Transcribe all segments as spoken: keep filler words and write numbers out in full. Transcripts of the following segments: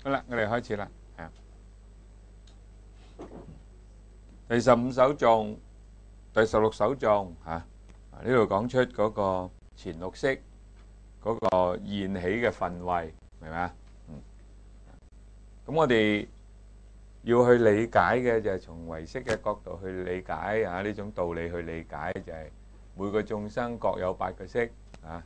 好啦，我哋開始啦。啊，第十五首頌，第十六首頌嚇，啊呢度講出嗰個前六式嗰個現起嘅分位，明唔明啊？嗯。咁我哋要去理解嘅就係從唯識嘅角度去理解啊，呢種道理去理解就係每個眾生各有八個識啊。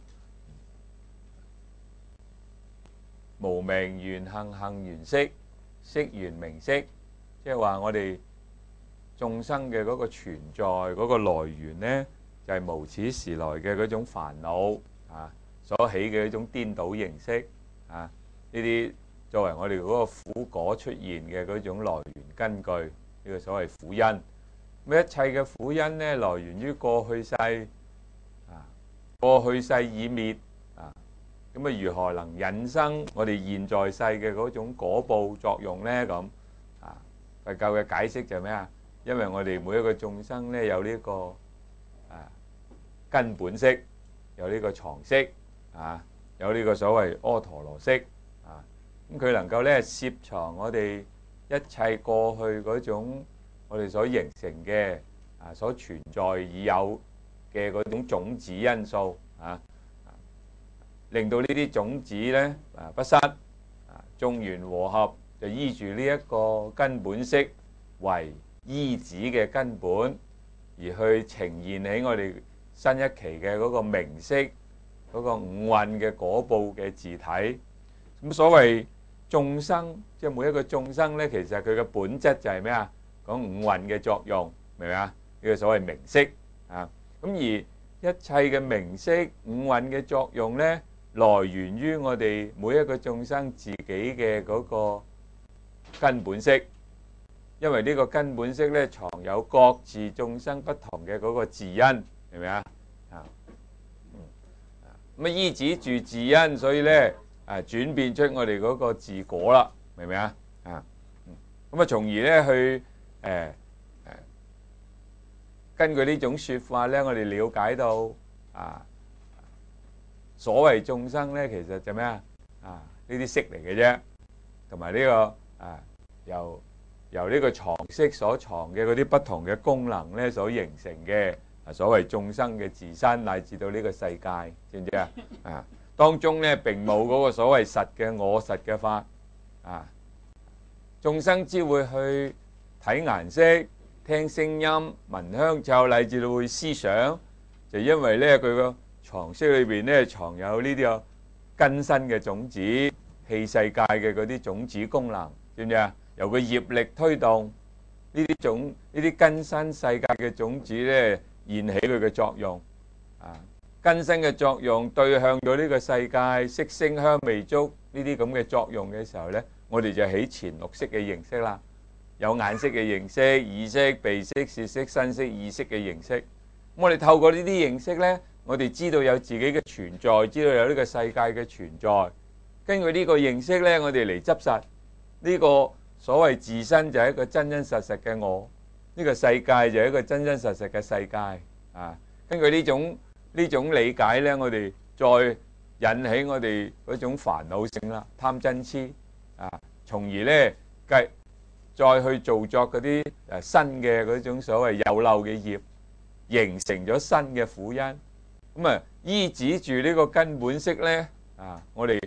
無明緣行，行緣識，識緣名色，即係話我哋眾生嘅嗰個存在嗰個來源呢，就係無始時來嘅嗰種煩惱啊，所起嘅一種顛倒形式啊，呢啲作為我哋嗰個苦果出現嘅嗰種來源根據，呢個所謂苦因。咁一切嘅苦因呢，來源於過去世啊，過去世已滅啊。咁啊，如何能引生我哋現在世嘅嗰種果報作用呢？咁啊，佛教嘅解釋就係咩啊？因為我哋每一個眾生呢，有呢個啊根本識，有呢個藏識啊，有呢個所謂阿陀羅識啊。咁佢能夠呢攝藏我哋一切過去嗰種我哋所形成嘅啊所存在已有嘅嗰種種子因素啊。令到呢啲種子呢啊不失啊，眾緣和合就依住呢一個根本識為依止嘅根本，而去呈現起我哋新一期嘅嗰個名色嗰個五蘊嘅果報嘅自體。咁所謂眾生，即係每一個眾生呢，其實佢嘅本質就係咩啊？講五蘊嘅作用，明唔明啊？呢個所謂名色啊。咁而一切嘅名色五蘊嘅作用呢，來源於我哋每一個眾生自己嘅嗰個根本識，因為呢個根本識咧藏有各自眾生不同嘅嗰個自因，明唔明啊？啊，咁啊依止住自因，所以咧啊轉變出我哋嗰個自果啦，明唔明啊？啊，咁啊從而咧去誒誒、呃、根據呢種説法咧，我哋了解到啊。所謂眾生咧，其實就咩啊？啊，呢啲識嚟嘅啫，同埋呢個啊，由由呢個藏識所藏嘅嗰啲不同嘅功能咧，所形成嘅啊，所謂眾生嘅自身乃至到呢個世界，知唔知啊？啊，當中咧並冇嗰個所謂實嘅我實嘅法啊，眾生只會去睇顏色、聽聲音、聞香臭，乃至到會思想，就因為咧佢個藏識裏邊咧藏有呢啲有根身嘅種子，器世界嘅嗰啲種子功能，知唔知啊？由個業力推動呢啲種呢啲根身世界嘅種子咧，現起佢嘅作用啊。根身嘅作用對向到呢個世界色聲香味觸呢啲咁嘅作用嘅時候咧，我哋就起前六識嘅形式啦，有眼識嘅形式、耳識、鼻識、舌識、身識、意識嘅形式。咁我哋透過呢啲形式咧，我哋知道有自己嘅存在，知道有呢個世界嘅存在。根據呢個認識呢，我哋嚟執實呢個所謂自身就係一個真真實實嘅我，呢個世界就係一個真真實實嘅世界啊。根據呢種呢種理解呢，我哋再引起我哋嗰種煩惱性啦，貪嗔痴啊，從而呢繼再去造作嗰啲誒新嘅嗰種所謂有漏嘅業，形成咗新嘅苦因。咁啊，依止住呢個根本識呢，啊，我哋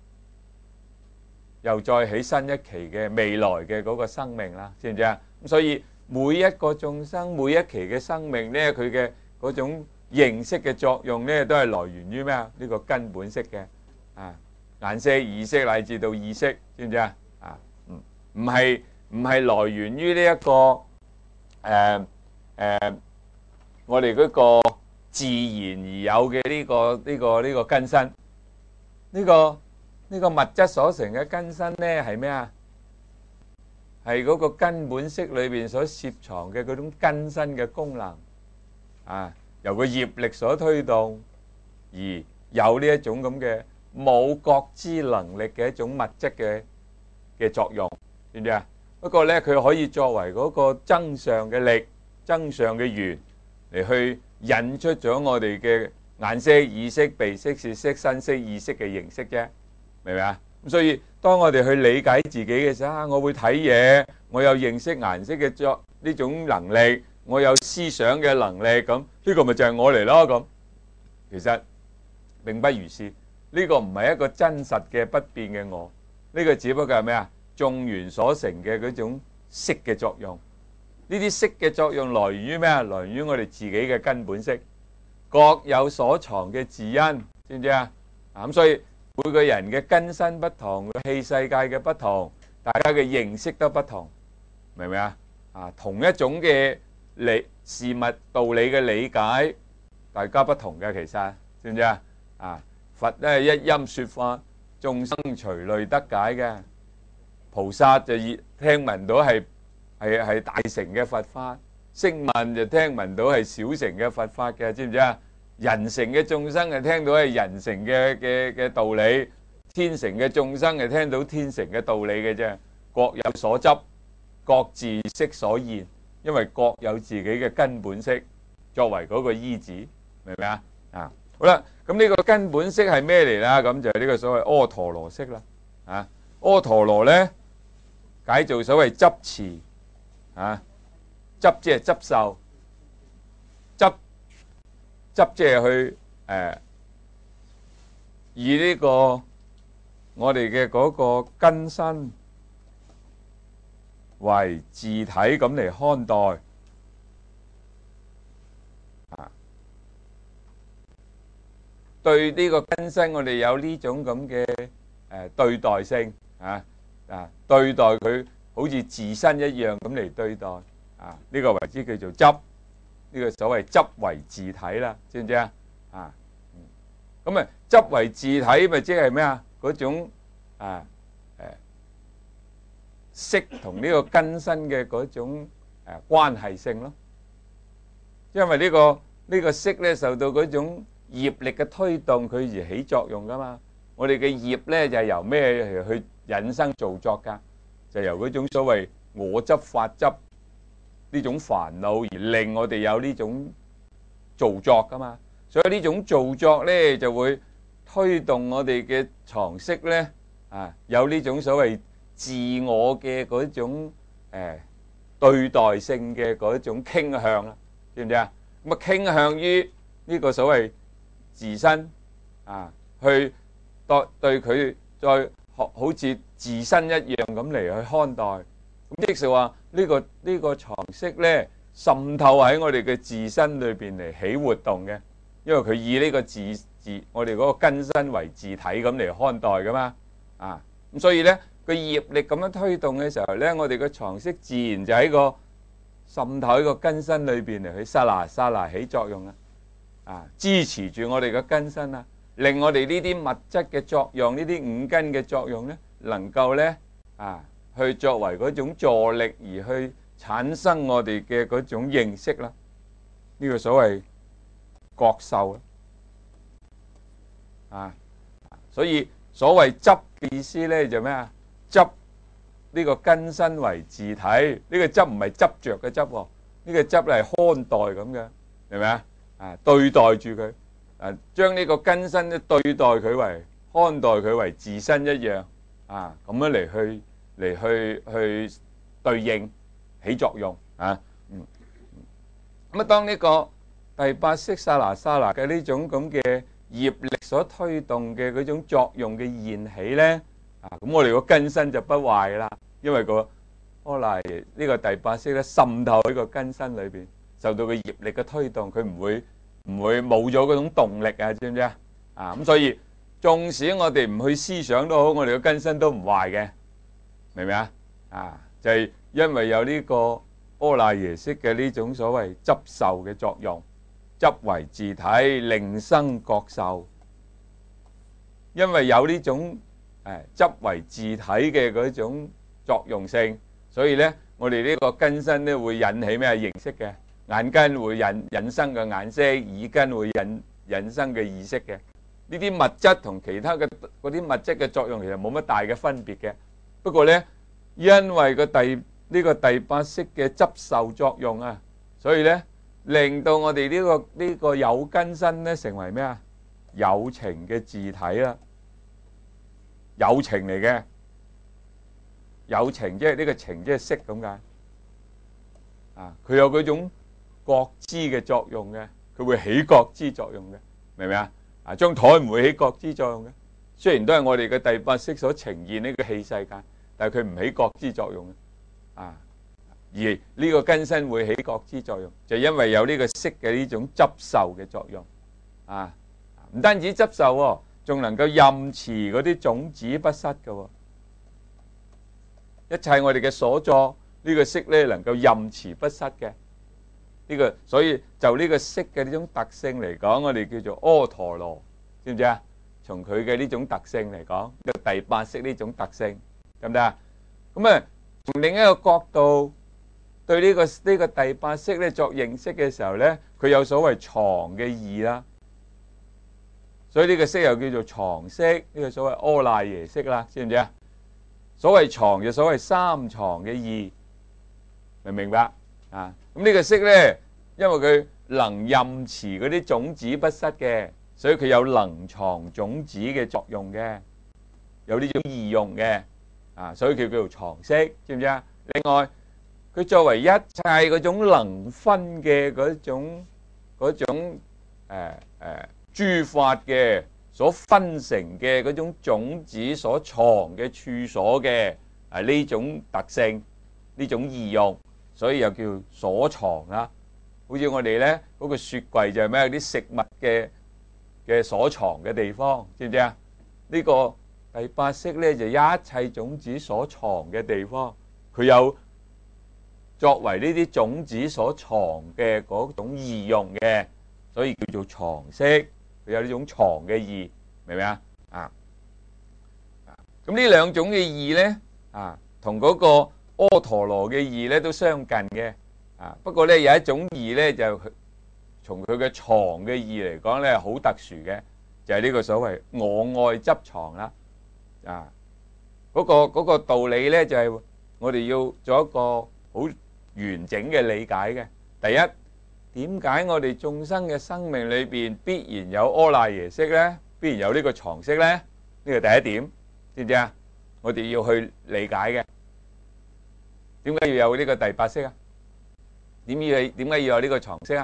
又再起新一期嘅未來嘅嗰個生命啦，知唔知啊？咁所以每一個眾生每一期嘅生命呢，佢嘅嗰種認識嘅作用呢，都係來源於咩啊？呢個根本識嘅啊，眼識、耳識乃至到意識，知唔知啊？啊，唔唔係唔係來源於呢一個誒誒、呃、我哋嗰個自然而有嘅呢個呢個呢個根身，呢個呢個物質所成嘅根身呢係咩啊？係嗰個根本識裏邊所攝藏嘅嗰種根身嘅功能啊，由個業力所推動而有呢一種咁嘅冇覺知能力嘅一種物質嘅嘅作用，知唔知啊？不過呢，佢可以作為嗰個增上嘅力、增上嘅緣嚟去引出咗我哋嘅眼識、耳識、鼻識、舌識、身識、意識嘅形式啫，明唔明啊？ 咁所以當我哋去理解自己嘅時候，啊，我會睇嘢，我有認識顏色嘅作呢種能力，我有思想嘅能力，咁呢個咪就係我嚟咯。咁其實並不如是，呢個唔係一個真實嘅不變嘅我，呢個只不過係咩啊？眾緣所成嘅嗰種色嘅作用。呢啲色嘅作用來源於咩啊？來源於我哋自己嘅根本色，各有所藏嘅自因，知唔知啊？啊咁所以每個人嘅根身不同，器世界嘅不同，大家嘅認識都不同，明唔明啊？啊，同一種嘅理事物道理嘅理解，大家不同嘅，其實知唔知啊？啊，佛咧一音說法，眾生隨類得解嘅，菩薩就聽聞到係係係大乘嘅佛法，聲聞就聽聞到係小乘嘅佛法嘅，知唔知啊？人乘嘅眾生就聽到係人乘嘅嘅嘅道理，天乘嘅眾生就聽到天乘嘅道理嘅啫，各有所執，各自色所現，因為各有自己嘅根本色作為嗰個依止，明唔明啊？啊，好啦，咁呢個根本色係咩嚟啦？咁就係呢個所謂阿陀羅色啦。啊，阿陀羅咧解做所謂執持，啊，執即係執受，執執即係去誒以呢個我哋嘅嗰個根身為自體咁嚟看待，啊，對呢個根身我哋有呢種咁嘅誒對待性，啊啊對待佢好似自身一樣咁嚟對待，啊呢個為之叫做執。呢個所謂執為自體啦，知唔知啊？啊，咁啊執為自體咪即係咩啊？嗰種啊誒色同呢個根身嘅嗰種誒關係性咯。因為呢個呢個色咧受到嗰種業力嘅推動，佢而起作用噶嘛。我哋嘅業咧就係由咩去引生造作㗎？就由嗰種所謂我執法執呢種煩惱而令我哋有呢種造作噶嘛，所以呢種造作咧就會推動我哋嘅藏識咧啊，有呢種所謂自我嘅嗰種誒對待性嘅嗰種傾向啦，知唔知啊？咁啊傾向於呢個所謂自身啊，去對對佢再學好似自身一樣咁嚟去看待。咁即是話呢個呢個藏識咧滲透喺我哋嘅自身裏邊嚟起活動嘅，因為佢以呢個自自我哋嗰個根身為自體咁嚟看待噶嘛，啊咁所以咧個業力咁樣推動嘅時候咧，我哋嘅藏識自然就喺個滲透喺個根身裏邊嚟去剎那剎那起作用啦，啊支持住我哋嘅根身啊，令我哋呢啲物質嘅作用，呢啲五根嘅作用咧，能夠咧啊。去作為嗰種助力而去產生我哋嘅嗰種認識啦，呢個所謂覺受啦，啊，所以所謂執嘅意思咧就咩啊？執呢個根身為自體，呢個執唔係執着嘅執喎，呢個執係看待咁嘅，明唔明啊？啊，對待住佢，啊，將呢個根身咧對待佢為看待佢為自身一樣，啊，咁樣嚟去。嚟去去對應起作用啊，嗯，咁啊，當呢個第八識剎那剎那嘅呢種咁嘅業力所推動嘅嗰種作用嘅現起咧，啊，咁我哋個根身就不壞啦，因為個阿賴耶呢個第八識咧滲透喺個根身裏邊，受到個業力嘅推動，佢唔會唔會冇咗嗰種動力啊，知唔知啊？啊，咁所以縱使我哋唔去思想都好，我哋個根身都唔壞嘅。明唔明啊？啊，就係、是、因為有呢個阿賴耶識嘅呢種所謂執受嘅作用，執為自體，令生覺受。因為有呢種誒執為自體嘅嗰種作用性，所以咧，我哋呢個根身咧會引起咩認識嘅？眼根會引引生嘅眼識，耳根會引引生嘅意識嘅。呢啲物質同其他嘅嗰啲物質嘅作用其實冇乜大嘅分別嘅。不過咧，因為個第呢個第八識嘅執受作用啊，所以咧令到我哋呢個呢個有根身咧成為咩啊？有情嘅自體啦， 有情嚟嘅。有情即係呢個情，即係識咁解。啊，佢有嗰種覺知嘅作用嘅，佢會起覺知作用嘅，明唔明啊？啊，張台唔會起覺知作用嘅，雖然都係我哋嘅第八識所呈現呢個器世界，但係佢唔起覺知作用嘅。啊，而呢個根身會起覺知作用，就因為有呢個識嘅呢種執受嘅作用。啊，唔單止執受喎，仲能夠任持嗰啲種子不失嘅喎。一切我哋嘅所作，呢個識咧能夠任持不失嘅。呢個所以就呢個識嘅呢種特性嚟講，我哋叫做阿陀羅，知唔知啊？從佢嘅呢種特性嚟講，呢個第八識呢種特性，得唔得啊？咁啊，從另一個角度對呢個呢個第八識咧作認識嘅時候咧，佢有所謂藏嘅義啦。所以呢個識又叫做藏識，呢個所謂阿賴耶識啦，知唔知啊？所謂藏就所謂三藏嘅義，明唔明白啊？咁呢個識咧，因為佢能任持嗰啲種子不失嘅，所以佢有能藏種子嘅作用嘅，有呢種義用嘅啊，所以佢叫做藏識，知唔知啊？另外，佢作為一切嗰種能分嘅嗰種嗰種誒誒諸法嘅所分成嘅嗰種種子所藏嘅處所嘅係呢種特性，呢種義用，所以又叫所藏啦。好似我哋咧嗰個雪櫃就係咩？啲食物嘅嘅所藏嘅地方，知唔知啊？呢個第八識咧就一切種子所藏嘅地方，佢有作為呢啲種子所藏嘅嗰種義用嘅，所以叫做藏識。佢有呢種藏嘅義，明唔明啊？啊，咁呢兩種嘅義咧，啊，同嗰個阿陀羅嘅義咧都相近嘅，啊，不過咧有一種義咧就從佢嘅藏嘅義嚟講咧好特殊嘅，就係呢個所謂我愛執藏啦，啊，嗰個嗰個道理咧就係我哋要做一個好完整嘅理解嘅。第一，點解我哋眾生嘅生命裏邊必然有阿賴耶識咧？必然有呢個藏識咧？呢個第一點，知唔知啊？我哋要去理解嘅。點解要有呢個第八識啊？點要點解要有呢個藏識啊？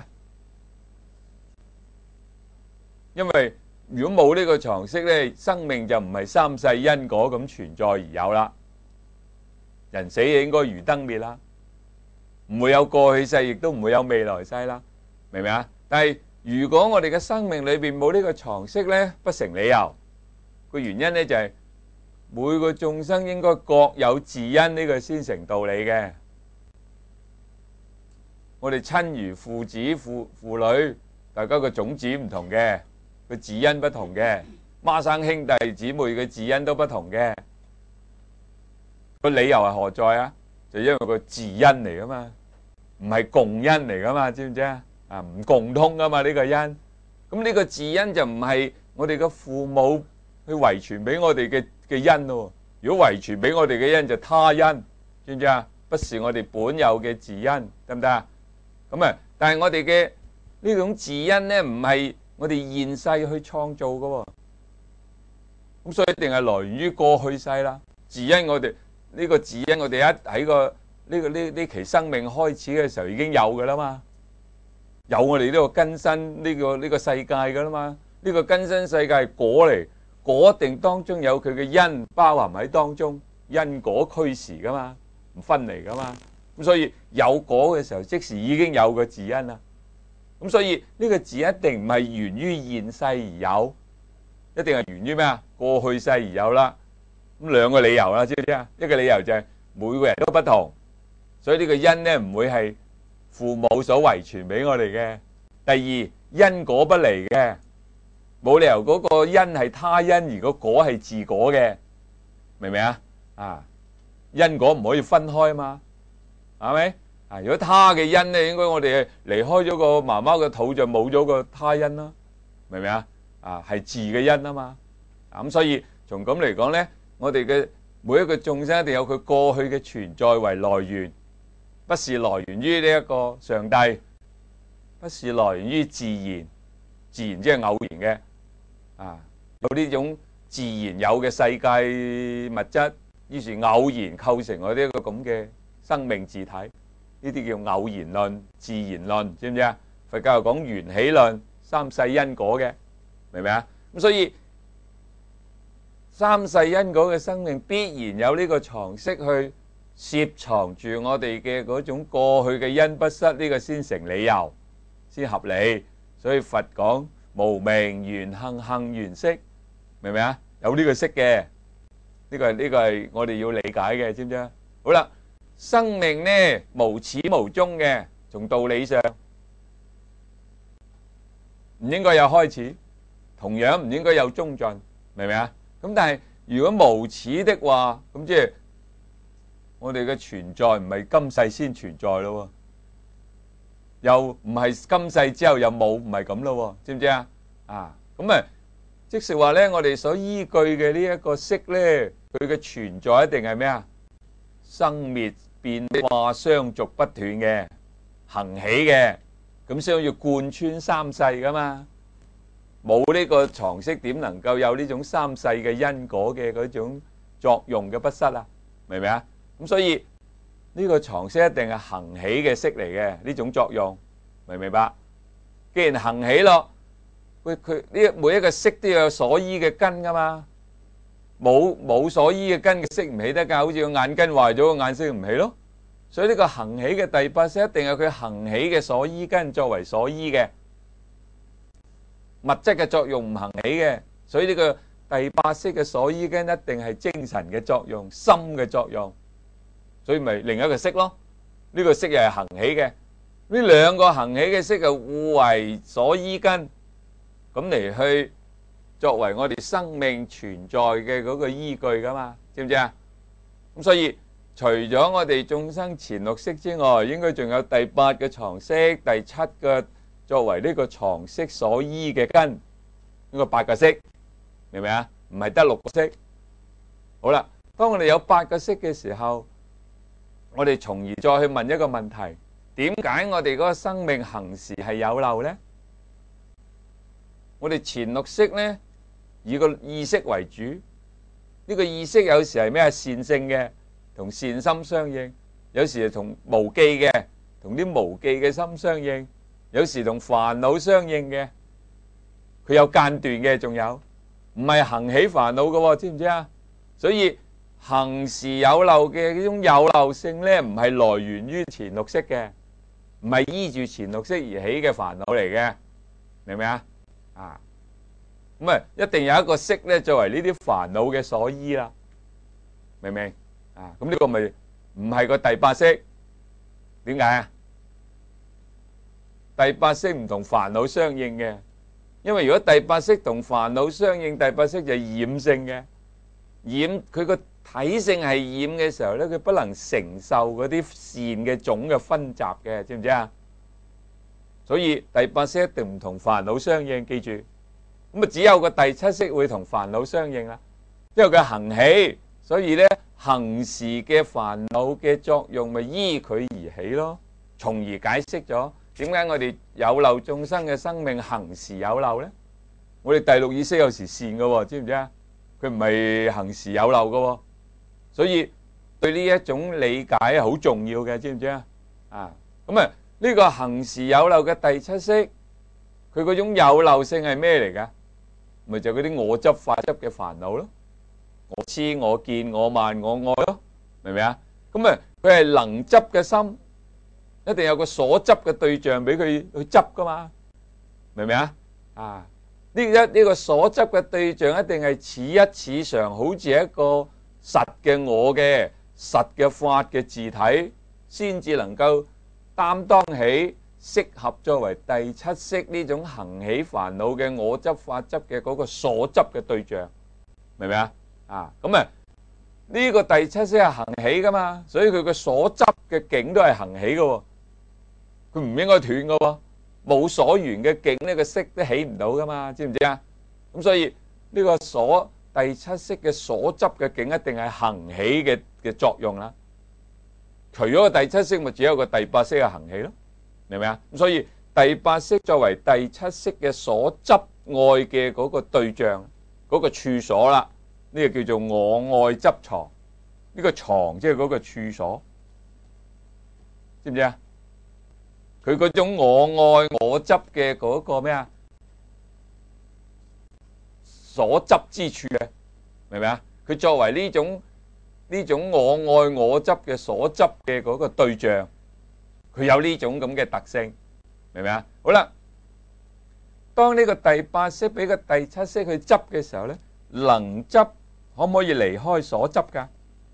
因為如果冇呢個藏識咧，生命就唔係三世因果咁存在而有啦。人死就應該如燈滅啦。唔會有過去世，亦都唔會有未來世啦，明唔明啊？但係如果我哋嘅生命裏邊冇呢個藏識咧，不成理由。個原因咧就係每個眾生應該各有自因，呢個先成道理嘅。我哋親如父子父父女，大家個種子唔同嘅，個自因不同嘅，孖生兄弟姊妹嘅自因都不同嘅。個理由係何在啊？就因為個自因嚟噶嘛，唔係共因嚟噶嘛，知唔知啊？啊，唔共通噶嘛呢個因。咁呢個自因就唔係我哋嘅父母去遺傳俾我哋嘅嘅因咯。如果遺傳俾我哋嘅因就他因，知唔知啊？不是我哋本有嘅自因，得唔得啊？咁啊，但係我哋嘅呢種自因咧，唔係我哋現世去創造噶。咁所以一定係來源於過去世啦。自因我哋。呢個自因我哋一喺個呢個呢呢期生命開始嘅時候已經有㗎啦嘛，有我哋呢個根身呢個呢個世界㗎啦嘛，呢個根身世界係果嚟，果定當中有佢嘅因包含喺當中，因果俱時㗎嘛，唔分離㗎嘛，咁所以有果嘅時候即時已經有個自因啦，咁所以呢個自因一定唔係源於現世而有，一定係源於咩啊？過去世而有啦。咁兩個理由啦，知唔知啊？一個理由就係每個人都不同，所以呢個因咧唔會係父母所遺傳俾我哋嘅。第二，因果不離嘅，冇理由嗰個因係他因，而個果係自果嘅，明唔明啊？啊，因果唔可以分開啊嘛，係咪？啊，如果他嘅因咧，應該我哋離開咗個媽媽嘅肚就冇咗個他因啦，明唔明啊？啊，係自嘅因啊嘛，咁所以從咁嚟講咧。我哋嘅每一個眾生一定有佢過去嘅存在為來源，不是來源於呢一個上帝，不是來源於自然，自然即係偶然嘅，啊，有呢種自然有嘅世界物質，於是偶然構成我呢一個咁嘅生命自體，呢啲叫偶然論、自然論，知唔知啊？佛教又講緣起論、三世因果嘅，明唔明啊？咁所以三世因果嘅生命必然有呢個常識去攝藏住我哋嘅嗰種過去嘅因不失，呢個先成理由，先合理。所以佛講無明緣行行緣識，明唔明啊？有呢個識嘅，呢個係呢個係我哋要理解嘅，知唔知啊？好啦，生命呢無始無終嘅，從道理上唔應該有開始，同樣唔應該有終盡，明唔明啊？咁但係如果無始的話，咁即係我哋嘅存在唔係今世先存在咯，又唔係今世之後又冇，唔係咁咯，知唔知啊？啊，咁啊，即是話咧，我哋所依據嘅呢一個識咧，佢嘅存在一定係咩啊？生滅變化相續不斷嘅，行起嘅，咁先要貫穿三世噶嘛。冇呢個常識，點能夠有呢種三世嘅因果嘅嗰種作用嘅不失啊？明唔明啊？咁所以呢個常識一定係行起嘅識嚟嘅，呢種作用，明唔明白？既然行起咯，佢佢呢每一個識都要有所依嘅根噶嘛，冇冇所依嘅根嘅識唔起得噶，好似個眼根壞咗個眼識唔起咯。所以呢個行起嘅第八識一定係佢行起嘅所依根作為所依嘅。物質嘅作用唔行起嘅，所以呢個第八識嘅所依根一定係精神嘅作用、心嘅作用，所以咪另一個識咯。呢個識又係行起嘅，呢兩個行起嘅識係互為所依根，咁嚟去作為我哋生命存在嘅嗰個依據噶嘛，知唔知啊？咁所以除咗我哋眾生前六識之外，應該仲有第八個常識、第七個作為呢個常識所依嘅根，呢個八個識，明唔明啊？唔係得六個識。好啦，當我哋有八個識嘅時候，我哋從而再去問一個問題：點解我哋嗰個生命行時係有漏呢？我哋前六識呢，以個意識為主，呢個意識有時係咩？善性嘅，同善心相應；有時係同無記嘅，同啲無記嘅心相應。有時同煩惱相應嘅，佢有間斷嘅，仲有唔係行起煩惱嘅，知唔知啊？所以行時有漏嘅呢種有漏性呢，唔係來源於前六識嘅，唔係依住前六識而起嘅煩惱嚟嘅，明唔明啊？啊，咁啊，一定有一個識呢，作為呢啲煩惱嘅所依啦，明唔明啊？咁呢個咪唔係個第八識？點解啊？第八識唔同煩惱相應嘅，因為如果第八識同煩惱相應，第八識就係染性嘅，染佢個體性係染嘅時候咧，佢不能承受嗰啲善嘅種嘅分集嘅，知唔知啊？所以第八識一定唔同煩惱相應，記住。咁啊，只有個第七識會同煩惱相應啦，因為佢行起，所以咧行時嘅煩惱嘅作用咪依佢而起咯，從而解釋咗。點解我哋有漏眾生嘅生命行時有漏呢？我哋第六意識有時善嘅，知唔知啊？佢唔係行時有漏嘅，所以對呢一種理解係好重要嘅，知唔知啊？啊，咁啊呢個行時有漏嘅第七識，佢嗰種有漏性係咩嚟㗎？咪就嗰啲我執法執嘅煩惱咯，我痴我見我慢我愛咯，明唔明啊？咁啊佢係能執嘅心。一定有個所執嘅對象俾佢去執噶嘛，明唔明啊？啊，呢一呢個所執嘅對象一定係似一似常，好似一個實嘅我嘅實嘅法嘅自體，先至能夠擔當起適合作為第七識呢種行起煩惱嘅我執法執嘅嗰個所執嘅對象，明唔明啊？啊，咁啊呢個第七識係行起噶嘛，所以佢個所執嘅境都係行起嘅。佢唔應該斷嘅喎，冇所緣嘅境呢個識都起唔到噶嘛，知唔知啊？咁所以呢個所第七識嘅所執嘅境一定係行起嘅嘅作用啦。除咗個第七識，咪只有個第八識嘅行起咯，明唔明啊？咁所以第八識作為第七識嘅所執愛嘅嗰個對象， 嗰個處所啦，呢個叫做我愛執藏。呢個藏即係嗰個處所，知唔知啊？佢嗰種我愛我執嘅嗰個咩啊？所執之處嘅，明唔明啊？佢作為呢種呢種我愛我執嘅所執嘅嗰個對象，佢有呢種咁嘅特性，明唔明啊？好啦，當呢個第八識俾個第七識去執嘅時候咧，能執可唔可以離開所執噶？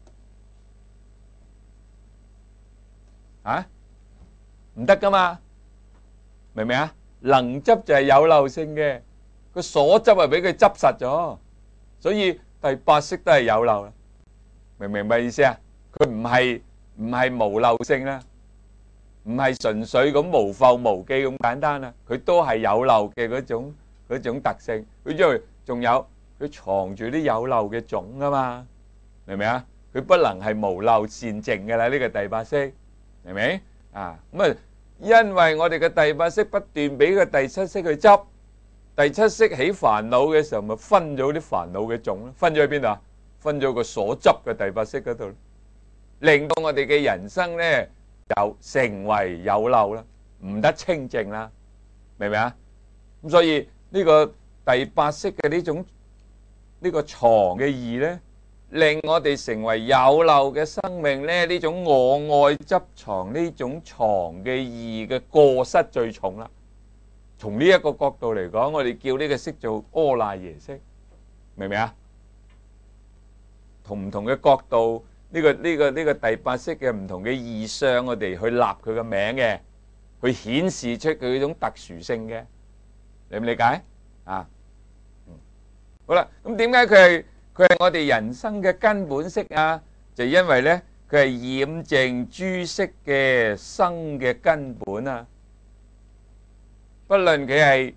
啊，唔得噶嘛，明唔明啊？能執就係有漏性嘅，個所執係俾佢執實咗，所以第八識都係有漏啦。明唔明白意思啊？佢唔係唔係無漏性啦，唔係純粹咁無覆無記咁簡單啦，佢都係有漏嘅嗰種嗰種特性。佢因為仲有佢藏住啲有漏嘅種啊嘛，明唔明啊？佢不能係無漏善淨嘅啦，呢個第八識。明唔明啊？咁啊，因為我哋嘅第八識不斷俾個第七識去執，第七識起煩惱嘅時候，咪分咗啲煩惱嘅種咯，分咗去邊度啊？分咗個所執嘅第八識嗰度，令到我哋嘅人生咧又成為有漏啦，唔得清淨啦，明唔明啊？咁所以呢個第八識嘅呢種呢個藏嘅義咧，令我哋成為有漏嘅生命咧，呢種我愛執藏呢種藏嘅義嘅過失最重啦。從呢一個角度嚟講，我哋叫呢個識做阿賴耶識，明唔明啊？同唔同嘅角度，呢個呢個呢個第八識嘅唔同嘅義相，我哋去立佢嘅名嘅，去顯示出佢嗰種特殊性嘅，理唔理解啊？嗯，好啦，咁點解佢係？佢係我哋人生嘅根本識啊，就因為咧佢係染淨諸識嘅生嘅根本啊。不論佢係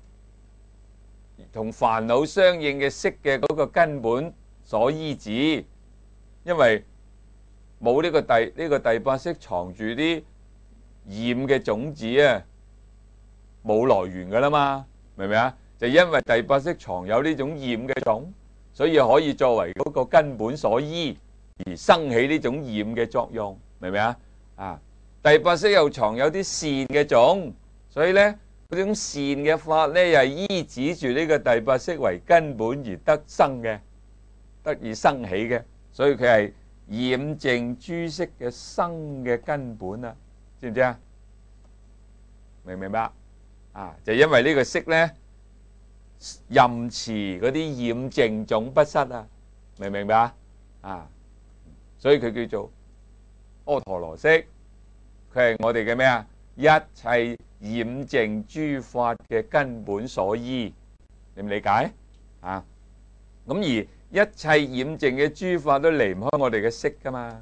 同煩惱相應嘅識嘅嗰個根本所依止，因為冇呢個第呢個第八識藏住啲染嘅種子啊，冇來源噶啦嘛，明唔明啊？就因為第八識藏有呢種染嘅種。所以可以作為嗰個根本所依而生起呢種染嘅作用，明唔明啊？啊，第八識又藏有啲善嘅種，所以咧嗰種善嘅法咧又係依止住呢個第八識為根本而得生嘅，得以生起嘅，所以佢係染淨諸識嘅生嘅根本啊，知唔知啊？明唔明白？啊，就因為呢個識咧。任持嗰啲染淨種不失啊，明唔明白啊？啊，所以佢叫做阿陀羅識，佢係我哋嘅咩啊？一切染淨諸法嘅根本所依，你唔理解啊？咁而一切染淨嘅諸法都離唔開我哋嘅識噶嘛，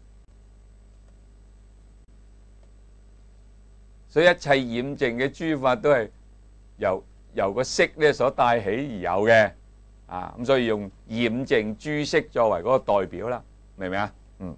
所以一切染淨嘅諸法都係由由個識咧所帶起而有嘅，啊咁所以用染淨諸識作為嗰個代表啦，明唔明啊？嗯，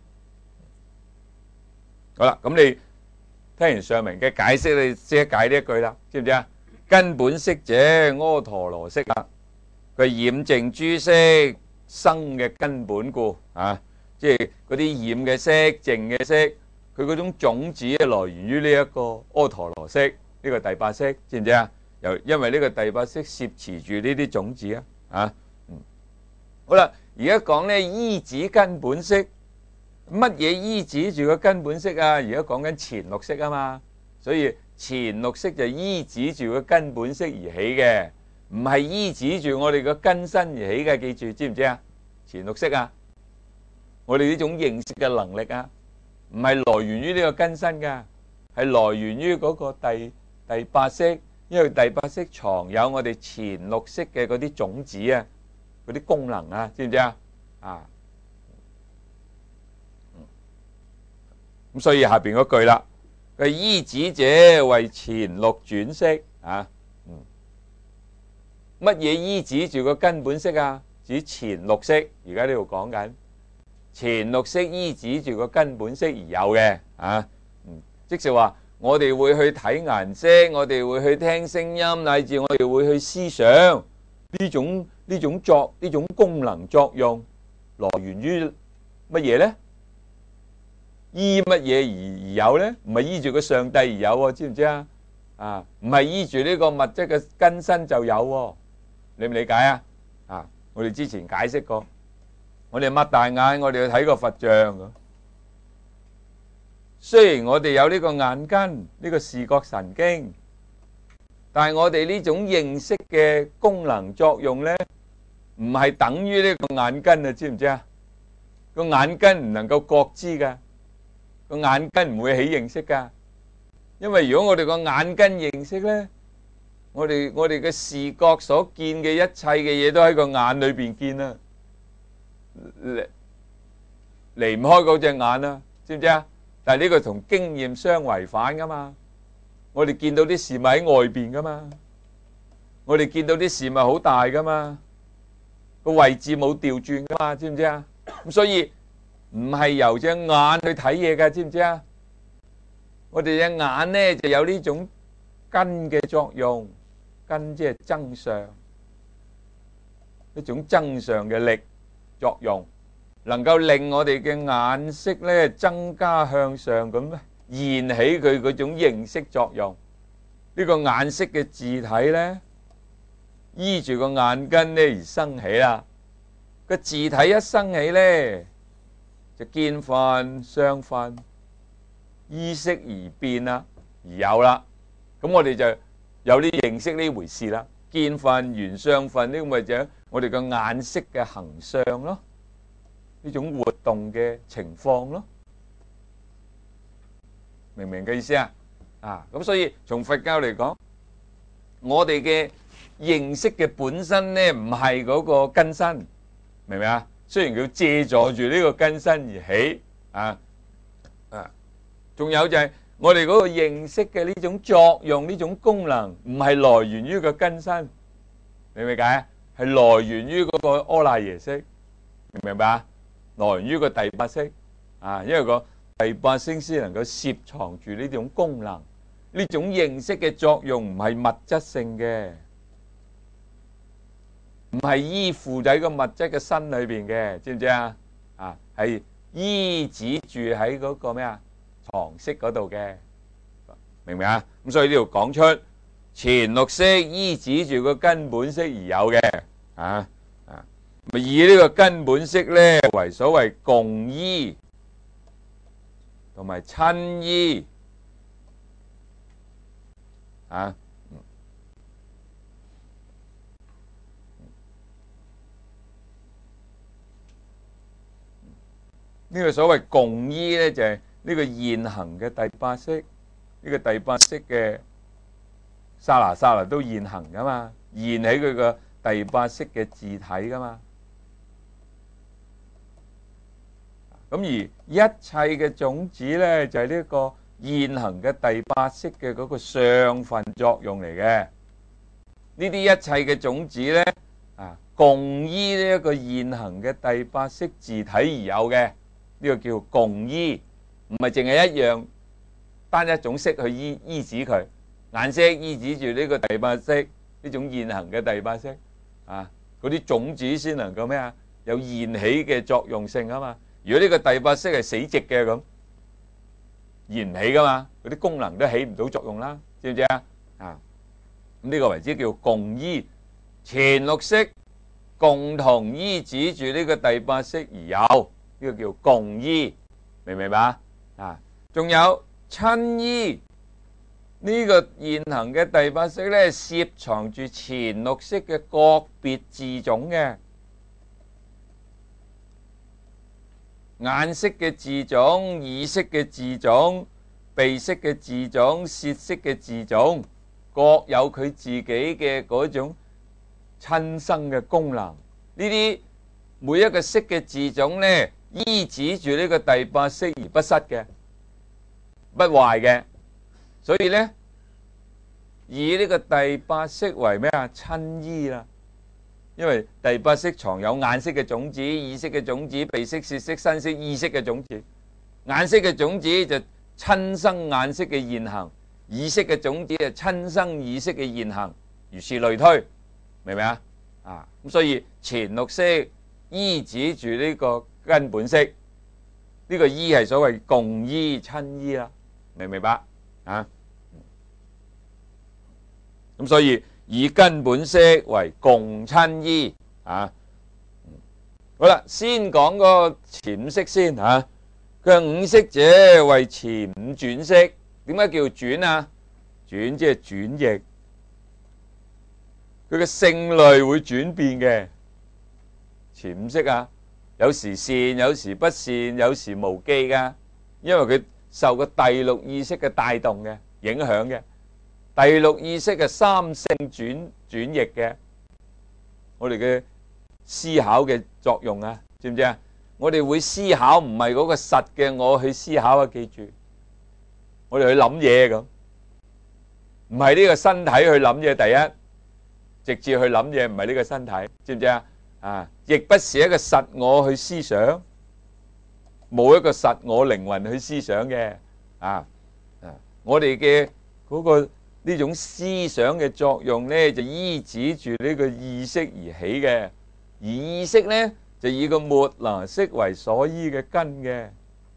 好啦，咁你聽完上明嘅解釋，你即刻解呢一句啦，知唔知啊？根本識者阿陀羅識啦，佢染淨諸識生嘅根本故啊，即係嗰啲染嘅識、淨嘅識，佢嗰種種子咧來源於呢一個阿陀羅識，呢個第八識，知唔知啊？又因為呢個第八識攝持住呢啲種子啊，啊，嗯，好啦，而家講咧依止根本識，乜嘢依止住個根本識啊？而家講緊前六識啊嘛，所以前六識就依止住個根本識而起嘅，唔係依止住我哋個根身而起嘅，記住知唔知啊？前六識啊，我哋呢種認識嘅能力啊，唔係來源於呢個根身噶，係來源於嗰個第第八識。因為第八識藏有我哋前六識嘅嗰啲種子啊，嗰啲功能啊，知唔知啊？啊，咁所以下邊嗰句啦，佢依止者為前六轉識啊，嗯，乜嘢依止住個根本識啊？指前六識，而家呢度講緊前六識依止住個根本識而有嘅啊，嗯，即是話。我哋會去睇顏色，我哋會去聽聲音，乃至我哋會去思想呢種呢種作呢種功能作用來源於乜嘢呢？依乜嘢而而有呢？唔係依住個上帝而有喎，知唔知啊？啊，唔係依住呢個物質嘅根身就有喎，你唔理解啊？啊，我哋之前解釋過，我哋擘大眼，我哋去睇個佛像咁。雖然我哋有呢個眼根，呢個視覺神經，但係我哋呢種認識嘅功能作用呢，唔係等於呢個眼根啊，知唔知啊？個眼根唔能夠覺知噶，個眼根唔會起認識噶。因為如果我哋個眼根認識呢，我哋我哋嘅視覺所見嘅一切嘅嘢都喺個眼裏邊見啦，離離唔開嗰隻眼啦，知唔知啊？但係呢個同經驗相違反噶嘛。我哋見到啲事物喺外邊噶嘛，我哋見到啲事物好大噶嘛，個位置冇調轉噶嘛，知唔知啊？咁所以唔係由隻眼去睇嘢噶，知唔知啊？我哋隻眼呢就有呢種根嘅作用，根即係增上，一種增上嘅力作用，能夠令我哋嘅眼識呢增加向上咁燃起佢嗰種認識作用。呢個眼識嘅自體呢，依住個眼根呢而生起啦。個自體一生起呢，就見分相分，依識而變啦，而有啦。咁我哋就有啲認識呢回事啦。見分緣相分呢，咪就係我哋個眼識嘅行相咯，呢種活動嘅情況咯，明唔明嘅意思啊？啊，咁所以從佛教嚟講，我哋嘅認識嘅本身呢，唔係嗰個根身，明唔明啊？雖然佢借助住呢個根身而起，啊啊，仲有就係我哋嗰個認識嘅呢種作用，呢種功能，唔係來源於個根身，明唔明解啊？係來源於嗰個阿賴耶識，明唔明白啊？來源於個第八識，啊，因為個第八識先能夠攝藏住呢種功能，呢種認識嘅作用唔係物質性嘅，唔係依附喺個物質嘅身裏邊嘅，知唔知啊？啊，係依止住喺嗰個咩啊藏識嗰度嘅，明唔明啊？咁所以呢度講出前六識依止住個根本識而有嘅，啊啊，咪以呢個根本識咧為所謂共依同埋親依啊。呢個所謂共依咧，就係呢個現行嘅第八識，呢個第八識嘅剎那剎那都現行噶嘛，現起佢個第八識嘅自體噶嘛。咁而一切嘅種子咧，就係呢個現行嘅第八識嘅嗰個相分作用嚟嘅。呢啲一切嘅種子咧，啊，共依呢一個現行嘅第八識自體而有嘅。呢個叫共依，唔係淨係一樣單一種識去依依止佢，眼識依止住呢個第八識，呢種現行嘅第八識啊，嗰啲種子先能夠咩啊？有現起嘅作用性啊嘛。如果呢個第八識係死寂嘅咁，現唔起噶嘛，嗰啲功能都起唔到作用啦，知唔知啊？啊，咁呢個為之叫共依，前六識共同依止住呢個第八識而有。呢個叫共依，明唔明白啊？仲有親依，呢個現行嘅第八識咧，攝藏住前六識嘅個別自種嘅眼識嘅自種、耳識嘅自種、鼻識嘅自種、舌識嘅自種，各有佢自己嘅嗰種親生嘅功能。呢啲每一個識嘅自種咧，依止住呢個第八識而不失嘅，不壞嘅，所以呢，以呢個第八識為咩啊？親依啦，因為第八識藏有眼識嘅種子、耳識嘅種子、鼻識、舌識、身識、意識嘅種子。眼識嘅種子就親生眼識嘅現行，耳識嘅種子就親生耳識嘅現行，如是類推，明唔明啊？ 啊，咁所以前六識依指住呢個根本識，呢個依係所謂共依親依啦，明唔明白啊？咁所以以根本識為共親依啊。好啦，先講個前五識先嚇。佢話五識者為前五轉識，點解叫轉啊？轉即係轉譯，佢嘅性類會轉變嘅。前五識啊，有時善，有時不善，有時無記噶，因為佢受個第六意識嘅帶動嘅影響嘅。第六意識係三性轉轉譯嘅，我哋嘅思考嘅作用啊，知唔知啊？我哋會思考，唔係嗰個實嘅我去思考啊！記住，我哋去諗嘢咁，唔係呢個身體去諗嘢。第一，直接去諗嘢，唔係呢個身體，知唔知啊？啊，亦不是一個實我去思想，冇一個實我靈魂去思想嘅啊！啊，我哋嘅嗰個呢種思想嘅作用呢，就依指住呢個意識而起嘅，而意識呢，就以個末那識為所依嘅根嘅。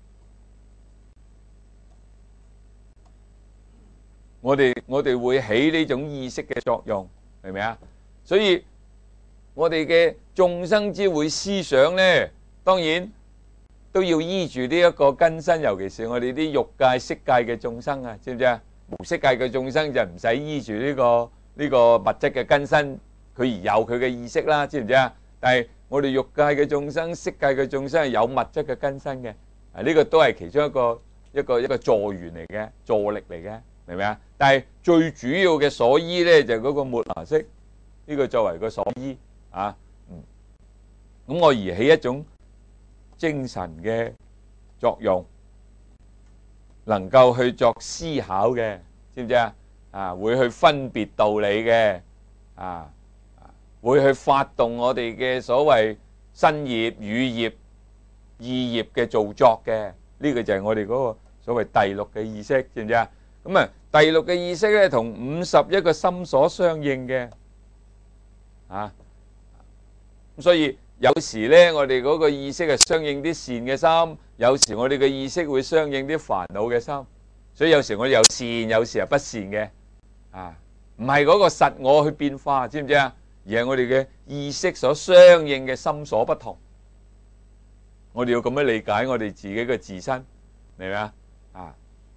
我哋我哋會起呢種意識嘅作用，明唔明啊？所以我哋嘅眾生之會思想呢，當然都要依住呢一個根身，尤其是我哋啲欲界、色界嘅眾生啊，知唔知啊？無色界嘅眾生就唔使依住呢個呢個物質嘅根身，佢而有佢嘅意識啦，知唔知啊？但係我哋欲界嘅眾生、色界嘅眾生係有物質嘅根身嘅，啊呢個都係其中一個一個一個助緣嚟嘅，助力嚟嘅，明唔明啊？但係最主要嘅所依咧就係嗰個末那識，呢個作為個所依啊，嗯，咁我而起一種精神嘅作用，能夠去作思考嘅，知唔知啊？啊，會去分別道理嘅，啊。會去發動我哋嘅所謂身業、語業、意業嘅造作嘅，呢個就係我哋嗰個所謂第六嘅意識，知唔知啊？咁啊，第六嘅意識咧，同五十一個心所相應嘅，啊，咁所以有時咧，我哋嗰個意識係相應啲善嘅心，有時我哋嘅意識會相應啲煩惱嘅心，所以有時我哋有善，有時係不善嘅，啊，唔係嗰個實我去變化，知唔知啊？而係我哋嘅意識所相應嘅心所不同，我哋要咁樣理解我哋自己嘅自身，明唔明啊？啊，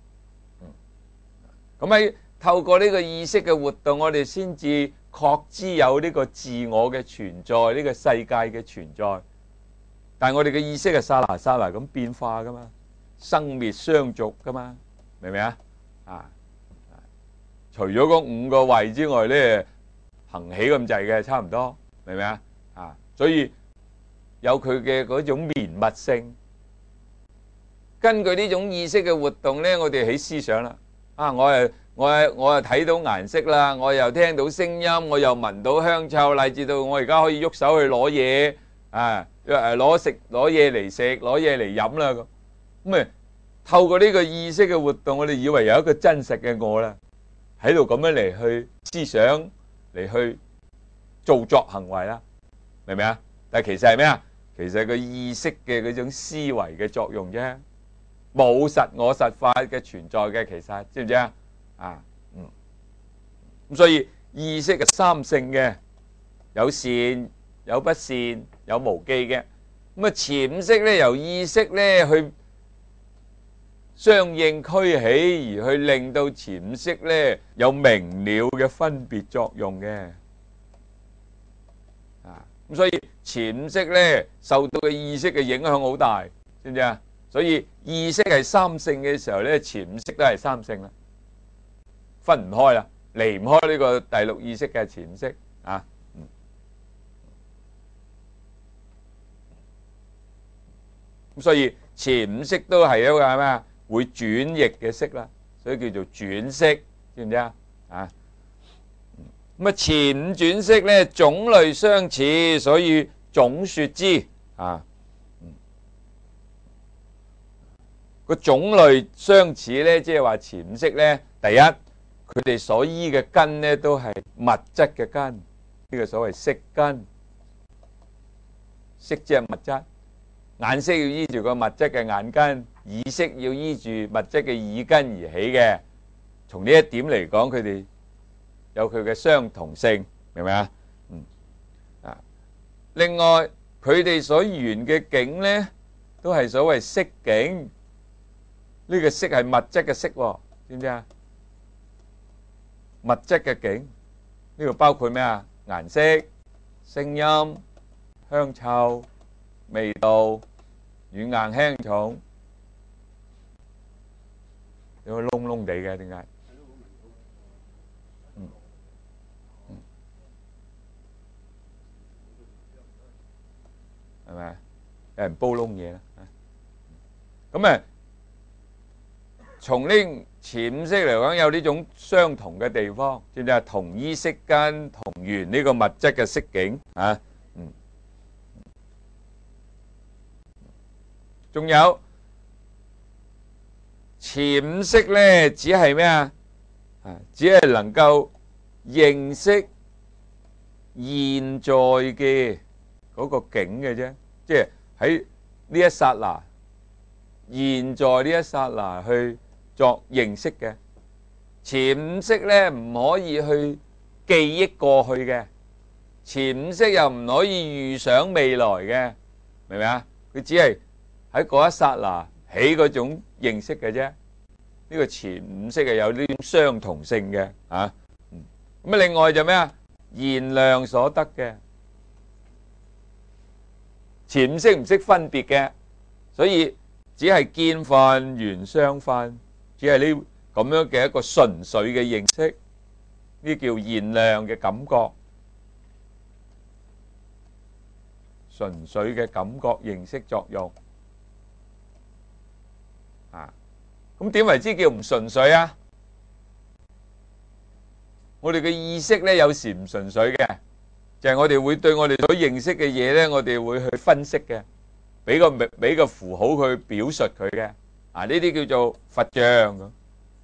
咁喺透過呢個意識嘅活動，我哋先至確知有呢個自我嘅存在，呢個世界嘅存在。但係我哋嘅意識係剎那剎那咁變化噶嘛，生滅相續噶嘛，明唔明啊？啊，除咗嗰五個位之外咧，行起咁滯嘅，差唔多，明唔明啊？啊，所以有佢嘅嗰種綿密性。根據呢種意識嘅活動咧，我哋起思想啦。啊，我又我又我又睇到顏色啦，我又聽到聲音，我又聞到香臭，乃至到我而家可以喐手去攞嘢啊，誒攞食攞嘢嚟食，攞嘢嚟飲啦咁。咁啊，透過呢個意識嘅活動，我哋以為有一個真實嘅我啦，喺度咁樣嚟去思想。嚟去做作行為啦，明唔明啊？但係其實係咩啊？其實係個意識嘅嗰種思維嘅作用啫，冇實我實法嘅存在嘅，其實知唔知啊？啊，嗯，咁所以意識係三性嘅，有善、有不善、有無記嘅。咁啊，前五識咧由意識咧去相應俱起，而去令到前五識咧有明了嘅分別作用嘅，啊咁所以前五識咧受到嘅意識嘅影響好大，知唔知啊？所以意識係三性嘅時候咧，前五識都係三性啦，分唔開啦，離唔開呢個第六意識嘅前五識啊。嗯，咁所以前五識都係一個係咩啊？會轉譯嘅識啦，所以叫做轉識，知唔知啊？啊，咁啊前五轉識咧種類相似，所以總說之啊。個種類相似咧，即係話前五識咧，第一佢哋所依嘅根咧都係物質嘅根， 呢個所謂色根。色即係物質，眼色要依住個物質嘅眼根，耳色要依住物質嘅耳根而起嘅。從呢一點嚟講，佢哋有佢嘅相同性，明唔明啊？嗯啊，另外佢哋所緣嘅境呢，都係所謂色境。呢個色係物質嘅色喎，知唔知啊？物質嘅境，呢個包括咩啊？顏色、聲音、香臭、味道、軟硬輕重，有個窿窿地嘅，點解？嗯嗯，係咪啊？有人煲窿嘢啦，咁啊，從呢潛色嚟講，有呢種相同嘅地方，知唔知啊？同依色根，同緣呢個物質嘅色境啊。仲有潛色咧，只係咩啊？啊，只係能夠認識現在嘅嗰個境嘅啫，即係喺呢一剎那，現在呢一剎那去作認識嘅。潛色咧唔可以去記憶過去嘅，潛色又唔可以預想未來嘅，明唔明啊？佢只係喺嗰一剎那起嗰種認識嘅啫，呢個潛色係有呢種相同性嘅啊。咁啊，另外就咩啊？現量所得嘅潛色唔識分別嘅，所以只係見分緣相分，只係呢咁樣嘅一個純粹嘅認識，呢叫現量嘅感覺，純粹嘅感覺認識作用。啊，咁點為之叫唔純粹啊？我哋嘅意識咧，有時唔純粹嘅，就係我哋會對我哋所認識嘅嘢咧，我哋會去分析嘅，俾個俾個符號去表述佢嘅。啊，呢啲叫做佛像咁。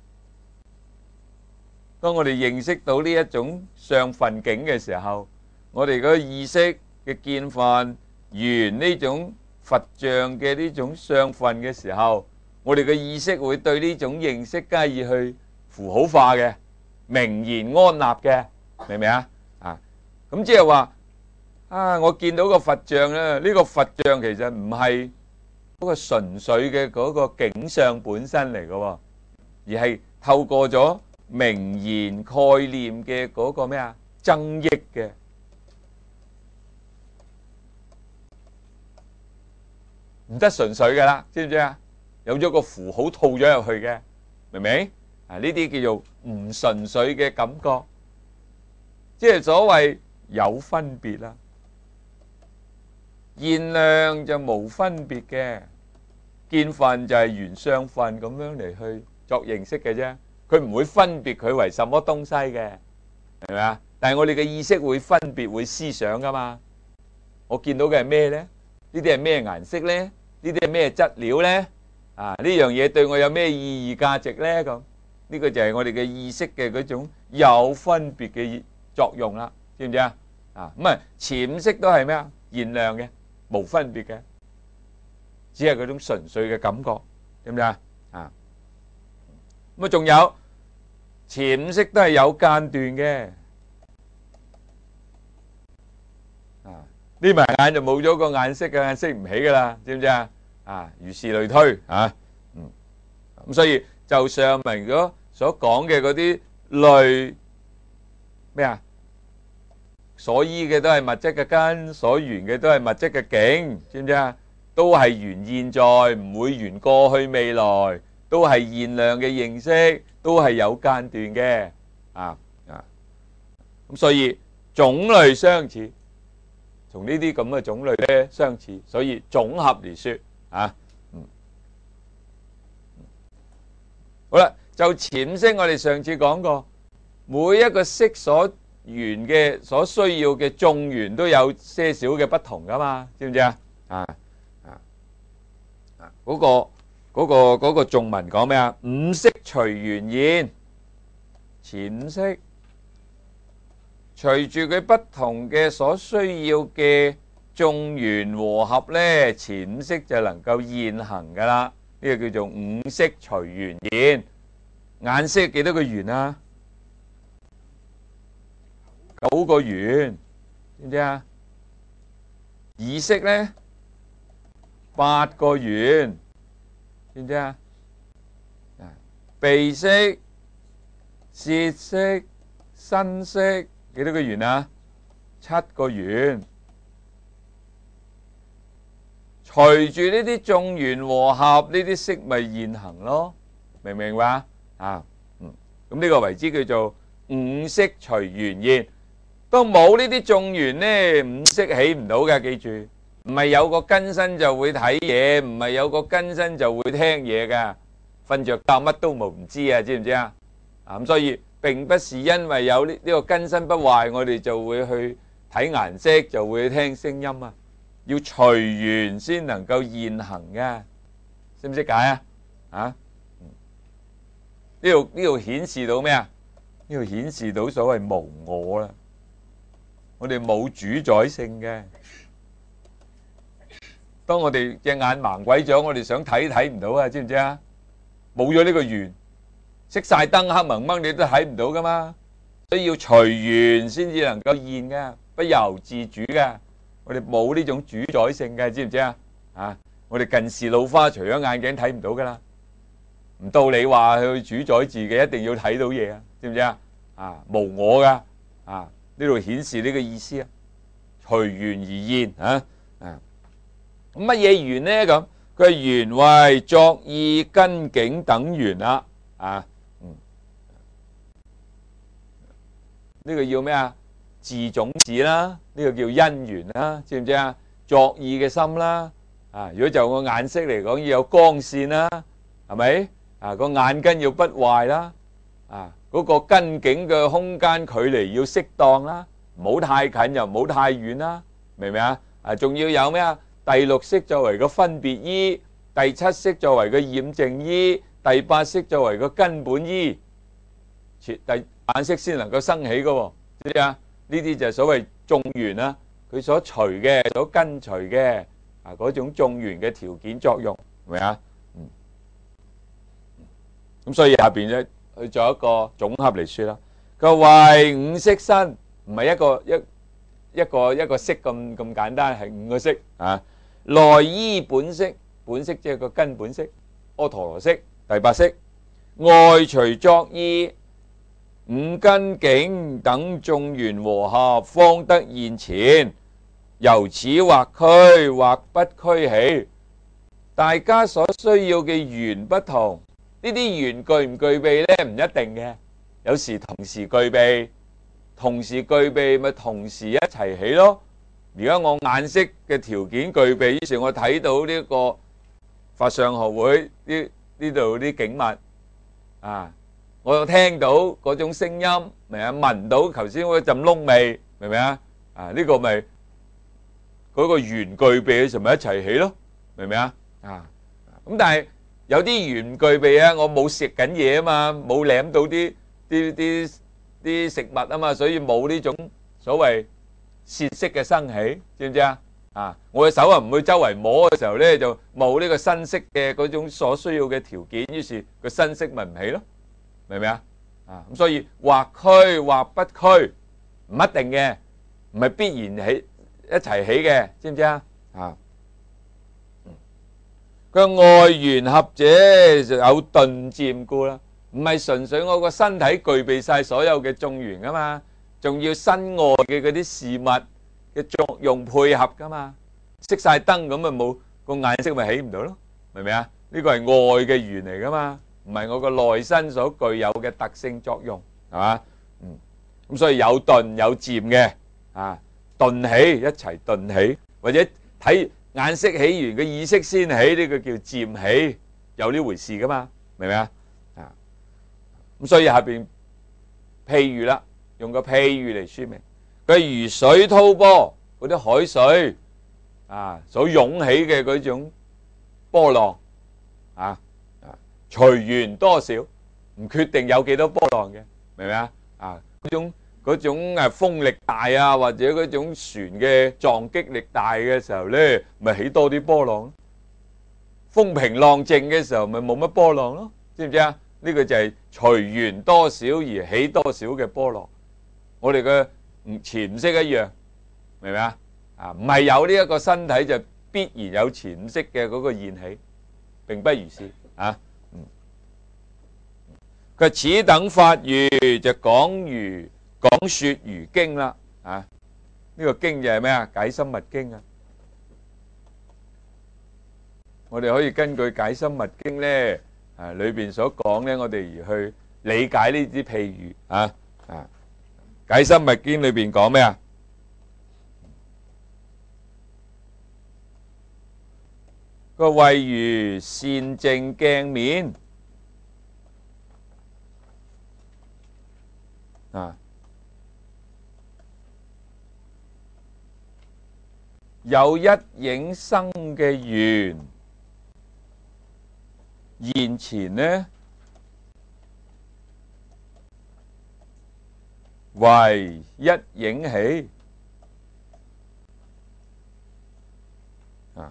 當我哋認識到呢一種相分境嘅時候，我哋個意識嘅見分緣呢種佛像嘅呢種相分嘅時候，我哋嘅意識會對呢種認識加以去符號化嘅，明言安立嘅，明唔明啊？啊，咁即係話啊，我見到個佛像咧，呢個佛像其實唔係嗰個純粹嘅嗰個景象本身嚟嘅，而係透過咗明言概念嘅嗰個咩啊增益嘅，唔得純粹噶啦，知唔知啊？有咗個符號套咗入去嘅，明唔明？啊，呢啲叫做唔純粹嘅感覺，即係所謂有分別啦。現量就冇分別嘅，見分就係緣相分咁樣嚟去作認識嘅啫。佢唔會分別佢為什麼東西嘅，係咪啊？但係我哋嘅意識會分別，會思想噶嘛。我見到嘅係咩咧？呢啲係咩顏色咧？呢啲係咩質料咧？啊，呢樣嘢對我有咩意義價值咧？咁呢個就係我哋嘅意識嘅嗰種有分別嘅作用啦，知唔知啊？啊，咁啊，潛色都係咩啊？現量嘅，冇分別嘅，只係嗰種純粹嘅感覺，知唔知啊？啊，咁啊，仲有潛色都係有間斷嘅，啊，眯埋眼就冇咗個眼色嘅，眼色唔起噶啦，知唔知啊？啊，如是類推啊，嗯，咁所以就上文嗰所講嘅嗰啲類咩啊？所依嘅都係物質嘅根，所緣嘅都係物質嘅境，知唔知啊？都係緣現在，唔會緣過去未來，都係現量嘅認識，都係有間斷嘅，啊啊，咁所以種類相似，從呢啲咁嘅種類咧相似，所以總合嚟說啊，嗯，好啦，就潛色，我哋上次講過，每一個色所緣嘅所需要嘅眾緣都有些少嘅不同噶嘛，知唔知啊？啊啊啊！嗰個嗰個嗰個頌文講咩啊？五色隨緣現，潛色隨住佢不同嘅所需要嘅眾緣和合呢，前五識就能夠現行噶啦。呢個叫做五識隨緣現。眼識幾多個緣啊？九個緣，知唔知啊？耳識呢？八個緣，知唔知啊？鼻識、舌識、身識幾多個緣啊？七個緣。隨住呢啲眾緣和合，呢啲識咪現行咯，明唔明白啊？嗯，咁呢個為之叫做五識隨緣現。當冇呢啲眾緣呢，五識起唔到嘅，記住，唔係有個根身就會睇嘢，唔係有個根身就會聽嘢噶。瞓着覺乜都冇唔知啊，知唔知啊？啊咁，所以並不是因為有呢呢個根身不壞，我哋就會去睇顏色，就會去聽聲音啊。要隨緣先能夠現行嘅，識唔識解啊？啊？呢度呢度顯示到咩啊？呢度顯示到所謂無我啦。我哋冇主宰性嘅。當我哋隻眼盲鬼咗，我哋想睇睇唔到啊，知唔知啊？冇咗呢個緣，熄晒燈黑蒙蒙，你都睇唔到噶嘛。所以要隨緣先至能夠現嘅，不由自主嘅。我哋冇呢種主宰性嘅，知唔知啊？啊！我哋近視老花，除咗眼鏡睇唔到噶啦，唔到你話去主宰自己，一定要睇到嘢啊？知唔知啊？啊，無我噶啊！呢度顯示呢個意思啊，隨緣而現啊！啊，咁乜嘢緣呢？咁佢係緣為作意根境等緣啦，啊，嗯，呢個要咩啊？自種子啦，呢個叫因緣啦，知唔知啊？作意嘅心啦，啊，如果就個眼識嚟講，要有光線啦，係咪？啊，個眼根要不壞啦，啊，嗰個根境嘅空間距離要適當啦，唔好太近又唔好太遠啦，明唔明啊？啊，仲要有咩啊？第六識作為個分別依，第七識作為個染淨依，第八識作為個根本依，第眼識先能夠生起噶，知唔知啊？呢啲就係所謂眾緣啦，佢所隨嘅、所跟隨嘅啊嗰種眾緣嘅條件作用，係咪啊？嗯，咁所以下邊咧去做一個總合嚟說啦。佢為五識身，唔係一個一一個一個識咁咁簡單，係五個識啊。內依本識，本識即係個根本識，阿陀羅識，第八識。外隨作意。五根境等眾緣和合，方得現前。由此或俱或不俱起，大家所需要嘅緣不同，呢啲緣具唔具備呢？唔一定嘅，有時同時具備，同時具備咪同時一齊起咯。而家我眼識嘅條件具備，於是我睇到呢個法相學會呢呢度啲景物啊。我又聽到嗰種聲音，明啊？聞到頭先嗰陣燶味，明唔明啊？啊，呢個咪嗰個緣具備嘅時候咪一齊起咯，明唔明啊？啊，咁但係有啲緣唔具備啊，我冇食緊嘢啊嘛，冇舐到啲啲啲啲食物啊嘛，所以冇呢種所謂舌識嘅生起，知唔知啊？啊，我嘅手啊唔會周圍摸嘅時候咧，就冇呢個身識嘅嗰種所需要嘅條件，於是個身識咪唔起咯。明唔明啊？啊，咁所以或俱或不俱，唔一定嘅，唔係必然起一齊起嘅，知唔知啊？啊，佢外緣合者就有頓漸故啦，唔係純粹我個身體具備晒所有嘅眾緣噶嘛，仲要身外嘅嗰啲事物嘅作用配合噶嘛，熄晒燈咁咪冇個眼識咪起唔到咯，明唔明啊？呢個係外嘅緣嚟噶嘛。唔係我個內身所具有嘅特性作用，係嘛？嗯，咁所以有頓有漸嘅，啊，頓起一齊頓起，或者睇眼識起完個意識先起，呢個叫漸起，有呢回事噶嘛？明唔明啊？啊，咁所以下邊譬喻啦，用個譬喻嚟說明，佢如水滔波嗰啲海水啊，所湧起嘅嗰種波浪啊。隨緣多少唔決定有幾多波浪嘅，明唔明啊？啊，嗰種嗰種誒風力大啊，或者嗰種船嘅撞擊力大嘅時候咧，咪起多啲波浪咯。風平浪靜嘅時候，咪冇乜波浪咯，知唔知啊？呢個就係隨緣多少而起多少嘅波浪。我哋嘅潛色一樣，明唔明啊？啊，唔係有呢一個身體就必然有潛色嘅嗰個現起，並不如是啊。佢此等法喻就講如講說如經啦，啊，呢個經就係咩啊？解深密經啊。我哋可以根據解深密經咧，啊裏邊所講咧，我哋而去理解呢啲譬喻啊啊。解深密經裏邊講咩啊？個謂如善淨鏡面啊，有一影生嘅緣現前呢，為一影起啊，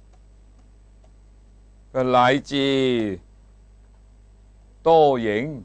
個乃至多影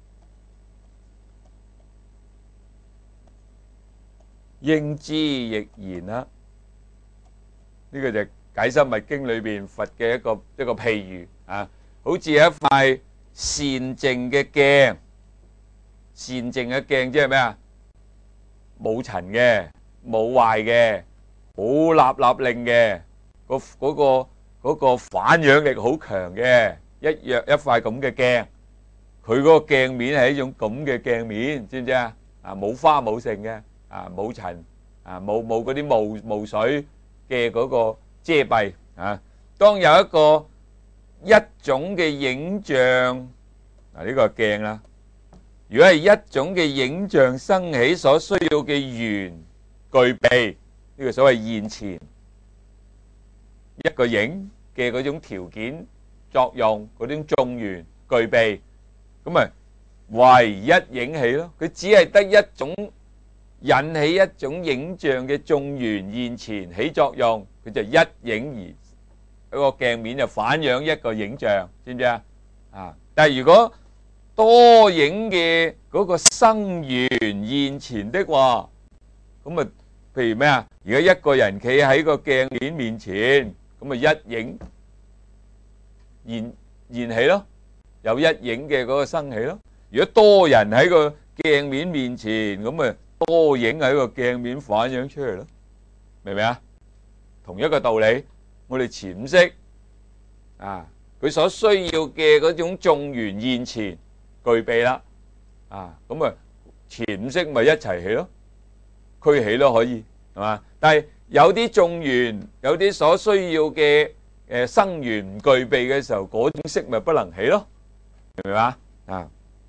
應知亦然啦。呢個就係解深密經裏邊佛嘅一個一個譬喻啊，好似一塊善淨嘅鏡，善淨嘅鏡即係咩啊？冇塵嘅，冇壞嘅，好立立令嘅，嗰嗰個嗰個反響力好強嘅，一樣一塊咁嘅鏡，佢嗰個鏡面係一種咁嘅鏡面，知唔知啊？啊，冇花冇剩嘅，啊冇塵，啊冇冇嗰啲霧霧水嘅嗰個遮蔽啊。當有一個一種嘅影像，嗱呢個係鏡啦。如果係一種嘅影像生起所需要嘅緣具備，呢個所謂現前一個影嘅嗰種條件作用，嗰種眾緣具備，咁咪唯一影起咯。佢只係得一種引起一種影像嘅眾緣現前起作用，佢就一影而嗰個鏡面就反映一個影像，知唔知啊？啊！但係如果多影嘅嗰個生緣現前的話，咁啊，譬如咩啊？而家一個人企喺個鏡面面前，咁啊一影現現起咯，有一影嘅嗰個生起咯。如果多人喺個鏡面面前，咁啊多影喺個鏡面反映出嚟咯，明唔明啊？同一個道理，我哋潛色啊，佢所需要嘅嗰種眾緣現前具備啦，啊，咁啊潛色咪一齊起咯，俱起咯，可以係嘛？但係有啲眾緣，有啲所需要嘅誒生緣唔具備嘅時候，嗰種色咪不能起咯，明唔明啊？啊，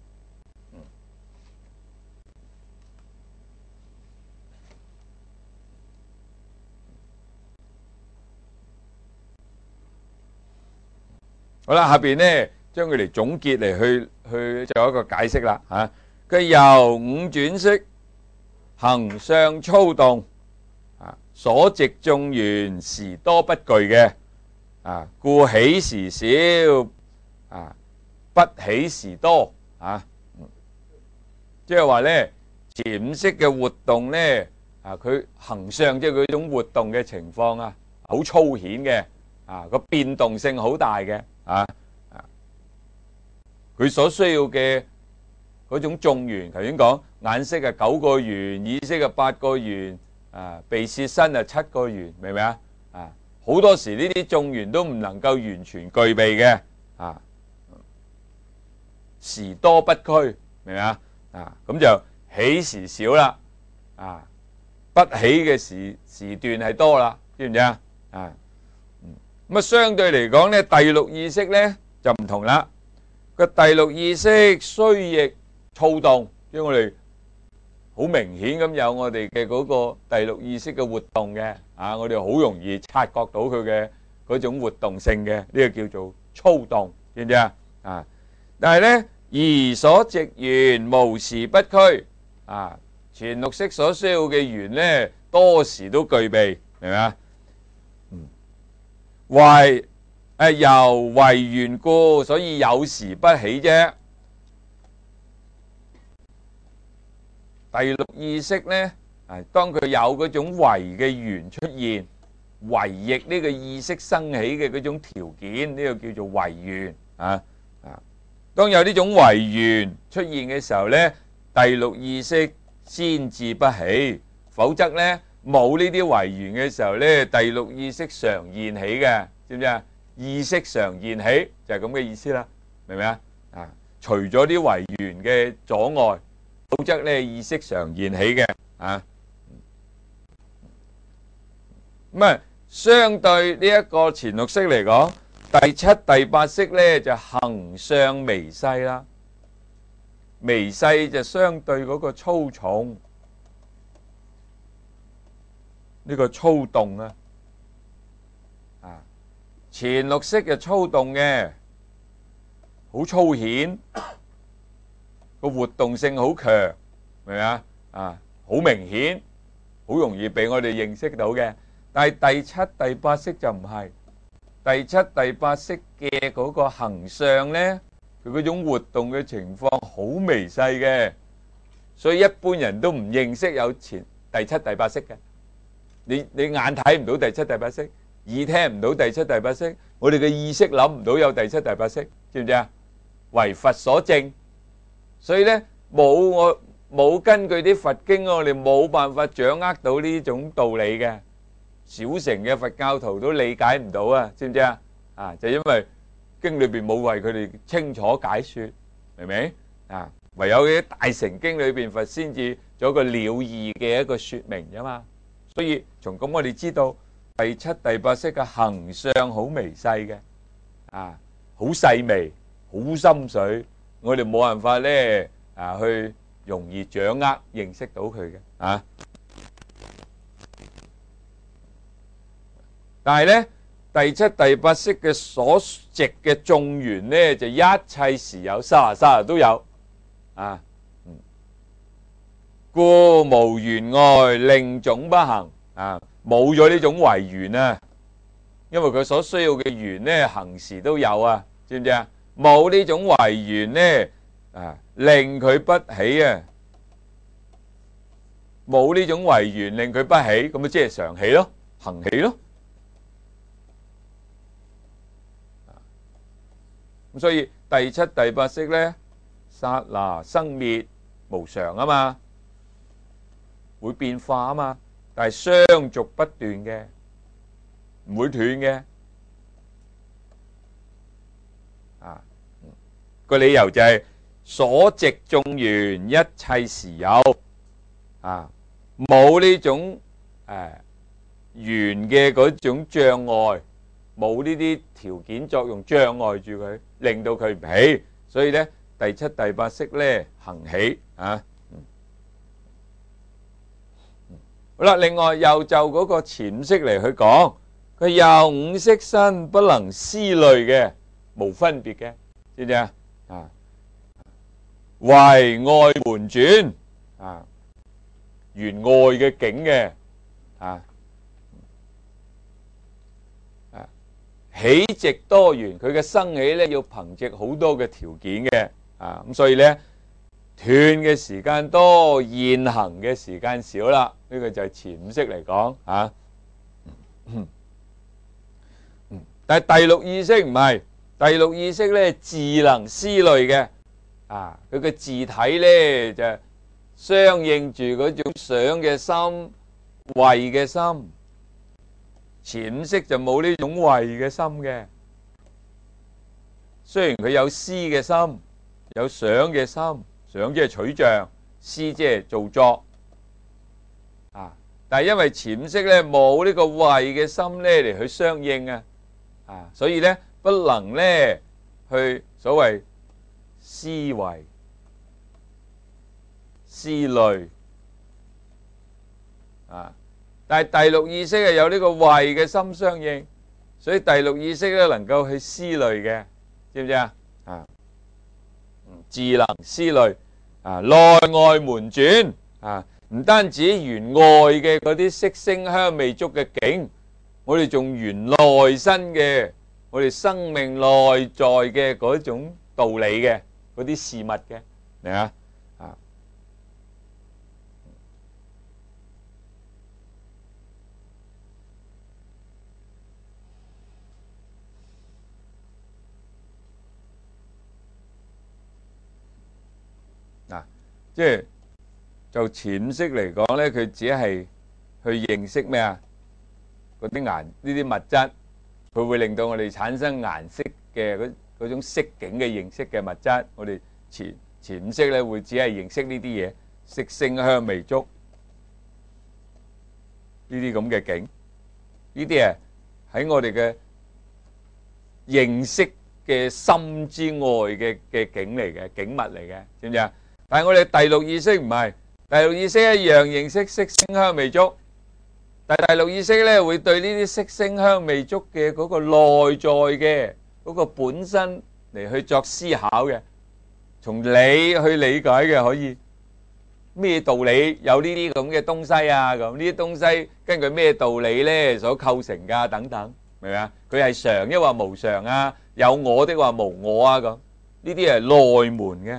好啦，下邊咧將佢哋總結嚟去去做一個解釋啦嚇。佢由五轉色行相粗動啊，所值眾緣時多不具嘅啊，故起時少啊，不起時多啊。即係話咧，潛色嘅活動咧啊，佢行相即係佢種活動嘅情況啊，好粗顯嘅啊，個變動性好大嘅。啊啊！佢所需要嘅嗰種眾緣，頭先講眼色係九個緣，耳色係八個緣，啊鼻舌身係七個緣，明唔明啊？啊好多時呢啲眾緣都唔能夠完全具備嘅，啊時多不拘，明唔明啊？啊咁就起時少啦，啊不起嘅時時段係多啦，知唔知啊？啊！咁啊，相對嚟講咧，第六意識咧就唔同啦。個第六意識雖亦躁動，因為我哋好明顯咁有我哋嘅嗰個第六意識嘅活動嘅，啊，我哋好容易察覺到佢嘅嗰種活動性嘅，呢個叫做躁動，知唔知啊？啊，但係咧，而所值緣無時不拘，啊， 前六識所需要嘅緣呢，多時都具備，明唔明啊？嗯，為誒由為緣故，所以有時不起啫。第六意識呢，啊，當佢有嗰種為嘅緣出現，為役呢個意識生起嘅嗰種條件，呢、這個叫做為緣啊啊。當有呢種為緣出現嘅時候呢，第六意識先至不起，否則呢，冇呢啲為緣嘅時候呢，第六意識常現起嘅，知唔知啊？意識常現起就係咁嘅意思啦，明唔明啊？啊，除咗啲為緣嘅阻礙，否則呢意識常現起嘅啊。咁啊，相對呢一個前六識嚟講，第七、第八識呢就行相微細啦。微細就相對嗰個粗重，呢個粗動啊，啊，前六識就粗動嘅，好粗顯，個活動性好強，明唔明啊？啊，好明顯，好容易俾我哋認識到嘅。但係第七、第八識就唔係，第七、第八識嘅嗰個行相呢，佢嗰種活動嘅情況好微細嘅，所以一般人都唔認識有前第七、第八識嘅。你你眼睇唔到第七、第八識，耳聽唔到第七、第八識，我哋嘅意識諗唔到有第七、第八識，知唔知啊？為佛所證，所以呢，冇我冇根據啲佛經，我哋冇辦法掌握到呢種道理嘅。小乘嘅佛教徒都理解唔到啊，知唔知啊？啊，就因為經裏邊冇為佢哋清楚解說，明唔明啊？唯有啲大乘經裏邊佛先至做一個了義嘅一個說明啫嘛。所以從咁我哋知道第七、第八識嘅行相好微細嘅，啊，好細微，好深水，我哋冇辦法咧啊去容易掌握認識到佢嘅啊。但係咧，第七、第八識嘅所值嘅眾緣咧，就一切時有，沙啊沙啊都有啊。故無緣外，令種不行啊！冇咗呢種為緣啊，因為佢所需要嘅緣咧，行時都有啊，知唔知啊？冇呢種為緣咧啊，令佢不起啊！冇呢種為緣令佢不起，咁咪即係常起咯，行起咯。咁所以第七、第八識咧，剎那生滅無常啊嘛，會變化啊嘛，但係相續不斷嘅，唔會斷嘅。啊，個理由就係所值眾緣一切時有，啊，冇呢種誒緣嘅嗰種障礙。冇呢啲條件作用障礙住佢，令到佢唔起，所以咧第七、第八識咧行起啊。好啦，另外又就嗰個前五識嚟去講，佢又五識身不能思慮嘅，無分別嘅，知唔知啊？啊，為外門轉啊，緣外嘅境嘅啊。起值多緣，佢嘅生起咧要憑藉好多嘅條件嘅，啊咁所以咧斷嘅時間多，現行嘅時間少啦。呢個就係前五識嚟講啊。但係第六意識唔係，第六意識咧自能思慮嘅，啊佢嘅自體咧就相應住嗰種想嘅心、慧嘅心。前五識就冇呢種慧嘅心嘅，雖然佢有思嘅心，有想嘅心，想即係取像，思即係造作，啊！但係因為前五識咧冇呢個慧嘅心咧嚟去相應啊，啊，所以咧不能咧去所謂思維、思慮，啊。但係第六意識係有呢個慧嘅心相應，所以第六意識咧能夠去思慮嘅，知唔知啊？啊，自能思慮啊，內外門轉啊， 唔單止緣外嘅嗰啲色聲香味觸嘅境，我哋仲緣內身嘅，我哋生命內在嘅嗰種道理嘅嗰啲事物嘅，明啊？啊，嗱，即係就潛識嚟講咧，佢只係去認識咩啊？嗰啲顏呢啲物質，佢會令到我哋產生顏色嘅嗰嗰種色境嘅認識嘅物質。我哋潛潛識咧會只係認識呢啲嘢，色聲香味觸呢啲咁嘅境。呢啲啊喺我哋嘅認識嘅心之外嘅嘅境嚟嘅景物嚟嘅，知唔知啊？但係我哋第六意識唔係，第六意識一樣認識色聲香味觸。但第六意識咧，會對呢啲色聲香味觸嘅嗰個內在嘅嗰個本身嚟去作思考嘅，從理去理解嘅，可以咩道理有呢啲咁嘅東西啊？咁呢啲東西根據咩道理咧所構成㗎？等等，明唔明啊？佢係常抑或無常啊？有我的話無我啊？咁呢啲係內門嘅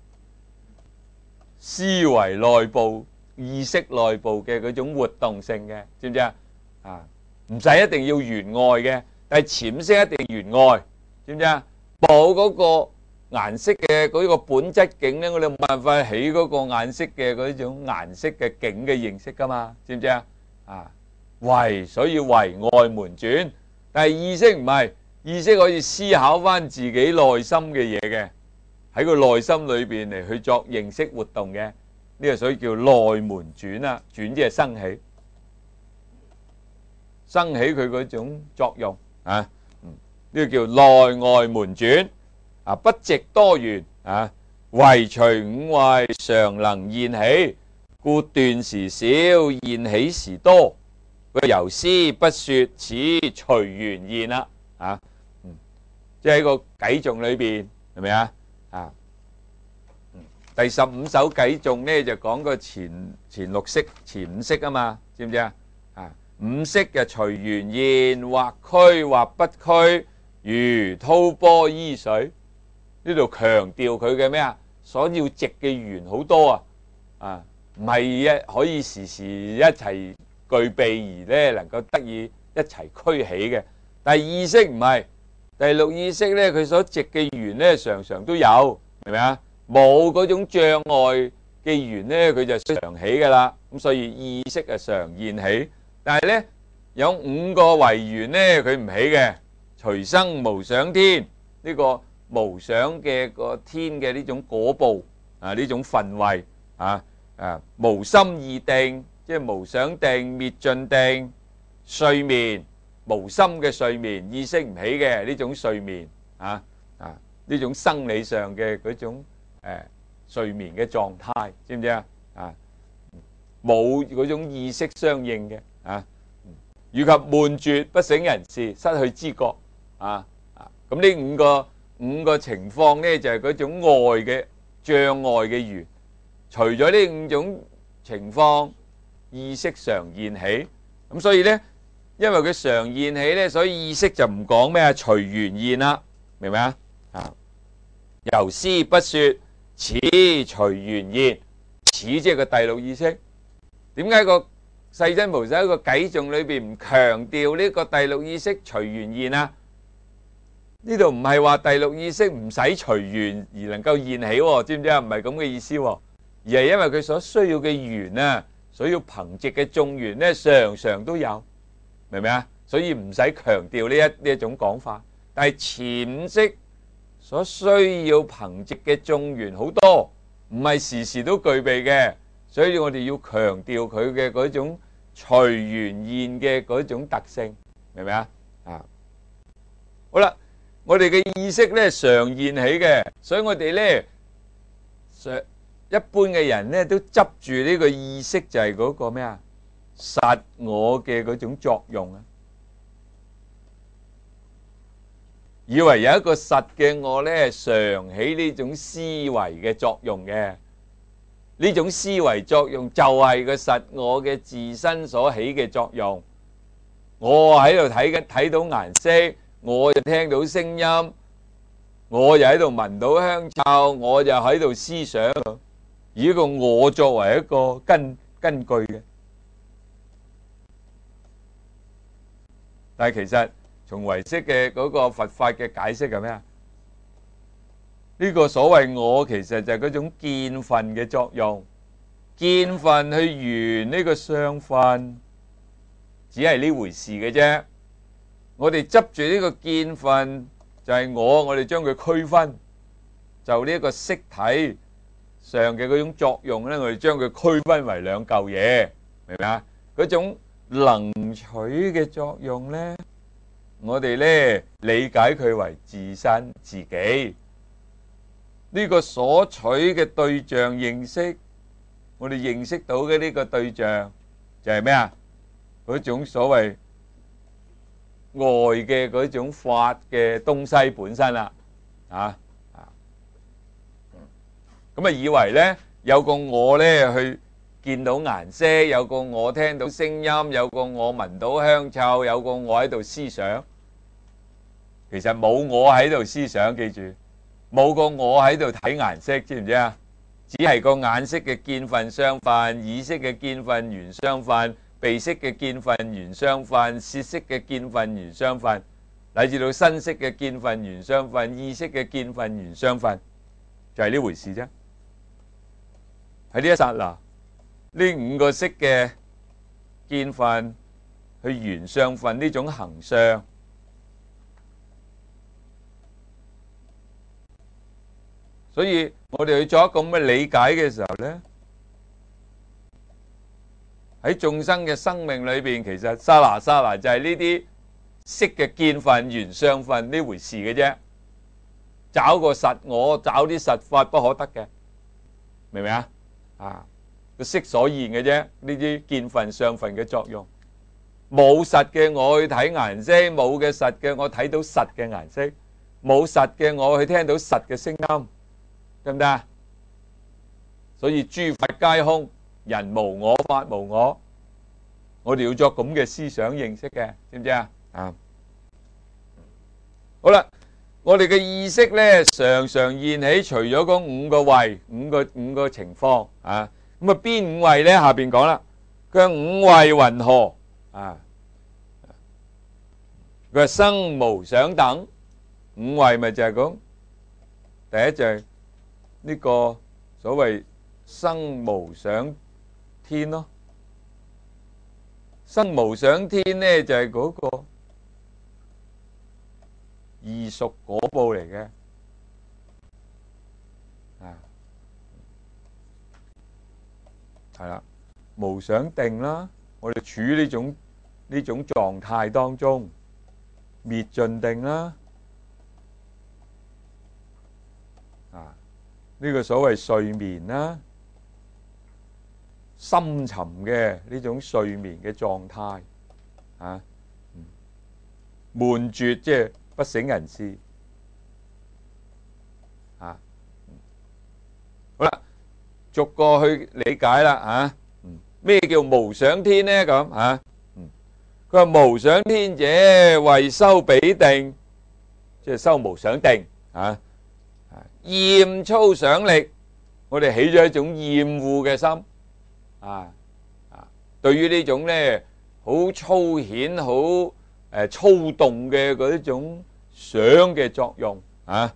思維內部。意識內部嘅嗰種活動性嘅，知唔知啊？啊，唔使一定要緣外嘅，但係潛識一定緣外，知唔知啊？冇嗰個顏色嘅嗰個本質境咧，我哋冇辦法起嗰個顏色嘅嗰種顏色嘅境嘅認識噶嘛，知唔知啊？啊，唯所以唯外門轉，但係意識唔係，意識可以思考翻自己內心嘅嘢嘅，喺個內心裏邊嚟去作認識活動嘅。呢個所以叫內門轉啦，轉即係生起，生起佢嗰種作用啊。呢個叫內外門轉啊，不藉多緣啊，唯隨五位常能現起，故斷時少，現起時多。佢由師不說，此隨緣現啦啊。即係喺個偈頌裏邊，係咪啊？啊。第十五首偈頌咧就講個前前六識前五識啊嘛，知唔知啊？啊，五識嘅隨緣現，或虛或不虛，如滔波依水。呢度強調佢嘅咩啊？所要值嘅緣好多啊！啊，唔係一可以時時一齊具備而咧能夠得以一齊俱起嘅。但係意識唔係，第六意識咧佢所值嘅緣咧常常都有，明唔明啊？冇嗰種障礙嘅緣咧，佢就常起噶啦。咁所以意識係常現起，但係咧有五個唯緣咧，佢唔起嘅。隨生無想天，呢個無想嘅個天嘅呢種果報啊，呢種分位啊啊，無心二定，即係無想定、滅盡定、睡眠無心嘅睡眠，意識唔起嘅呢種睡眠啊啊，呢種生理上嘅嗰種。誒，睡眠嘅狀態，知唔知啊？啊，冇嗰種意識相應嘅啊，以及悶絕不省人事，失去知覺啊啊！咁呢五個五個情況咧，就係嗰種外嘅障礙嘅緣。除咗呢五種情況，意識常現起。咁所以咧，因為佢常現起咧，所以意識就唔講咩啊，隨緣現啦，明唔明啊？啊，由師不說。此隨緣現，此即係個第六意識。點解個世親菩薩喺個偈頌裏邊唔強調呢個第六意識隨緣現啊？呢度唔係話第六意識唔使隨緣而能夠現起，知唔知啊？唔係咁嘅意思，而係因為佢所需要嘅緣啊，所要憑藉嘅眾緣咧，常常都有，明唔明啊？所以唔使強調呢一呢一種講法。但係潛識所需要憑藉嘅眾緣好多，唔係時時都具備嘅，所以我哋要強調佢嘅嗰種隨緣現嘅嗰種特性，明唔明啊？啊，好啦，我哋嘅意識咧常現起嘅，所以我哋咧常一般嘅人咧都執住呢個意識就係嗰個咩啊？實我嘅嗰種作用啊！以為有一個實嘅我咧，常起呢種思維嘅作用嘅， 呢種思維作用就係個實我嘅自身所起嘅作用。我喺度睇緊睇到顏色，我就聽到聲音，我就喺度聞到香臭，我就喺度思想，以一個我作為一個根根據嘅。但係其實從唯識嘅嗰個佛法嘅解釋係咩啊？呢個所謂我其實就係嗰種見分嘅作用，見分去緣呢個相分，只係呢回事嘅啫。我哋執住呢個見分就係我，我哋將佢區分，就呢一個色體上嘅嗰種作用咧，我哋將佢區分為兩嚿嘢，明唔明啊？嗰種能取嘅作用咧，我哋咧理解佢為自身自己。呢個所取嘅對象認識，我哋認識到嘅呢個對象就係咩啊？嗰種所謂外嘅嗰種法嘅東西本身啦，啊啊，咁啊以為咧有個我咧去見到顏色，有個我聽到聲音，有個我聞到香臭，有個我喺度思想，其實冇我喺度思想，記住。冇個我喺度睇顏色，知唔知啊？只係個眼色嘅見分相分，耳色嘅見分緣相分，鼻色嘅見分緣相分，舌色嘅見分緣相分，乃至到身色嘅見分緣相分，意識嘅見分緣相分，就係呢回事啫。喺呢一剎那，呢五個色嘅見分去緣相分呢種行相。所以我哋去做一個咁嘅理解嘅時候呢，喺眾生嘅生命裏邊，其實沙拿沙拿就係呢啲色嘅見分緣相分呢回事嘅啫。找個實我，找啲實法不可得嘅，明唔明啊？啊，個色所現嘅啫，呢啲見分相分嘅作用，冇實嘅我去睇顏色，冇嘅實嘅我睇到實嘅顏色，冇實嘅我去聽到實嘅聲音。得唔得啊？所以諸法皆空，人無我，法無我。我哋要作咁嘅思想認識嘅，知唔知啊？啊，好啦，我哋嘅意識咧，常常現起，除咗嗰五個位、五個五個情況啊，咁啊邊五位咧？下邊講啦，佢話五位云何啊？佢話生無想等，五位咪就係講，第一就係。呢個所謂生無想天咯，生無想天呢就係嗰個異熟果報嚟嘅，啊，係啦，無想定啦，我哋處於呢種呢種狀態當中，滅盡定啦。呢個所謂睡眠啦，深沉嘅呢種睡眠嘅狀態，啊，悶絕即係不省人事，啊，好啦，逐個去理解啦，啊，咩叫無想天呢？咁啊，佢話無想天者，為修彼定，即係修無想定，啊。厭粗想力，我哋起咗一種厭惡嘅心，啊啊！對於呢種咧好粗顯、好誒粗動嘅嗰一種想嘅作用，啊，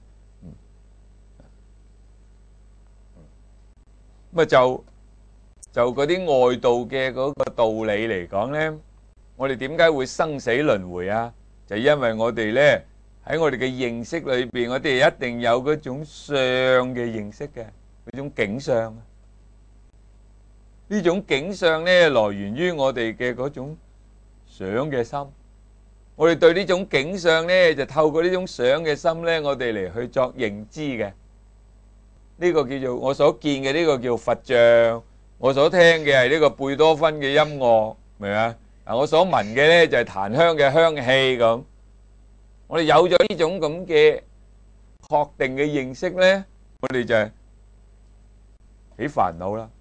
咁啊就就嗰啲外道嘅嗰個道理嚟講咧，我哋點解會生死輪迴啊？就因為我哋咧。喺我哋嘅認識裏邊，我哋一定有嗰種相嘅認識嘅，嗰種景相。呢種景相咧，來源於我哋嘅嗰種想嘅心。我哋對呢種景相咧，就透過呢種想嘅心咧，我哋嚟去作認知嘅。呢個叫做我所見嘅呢個叫佛像，我所聽嘅係呢個貝多芬嘅音樂，明嘛？啊，我所聞嘅咧就係檀香嘅香氣咁。我哋有咗呢種咁嘅確定嘅認識咧，我哋就起煩惱啦。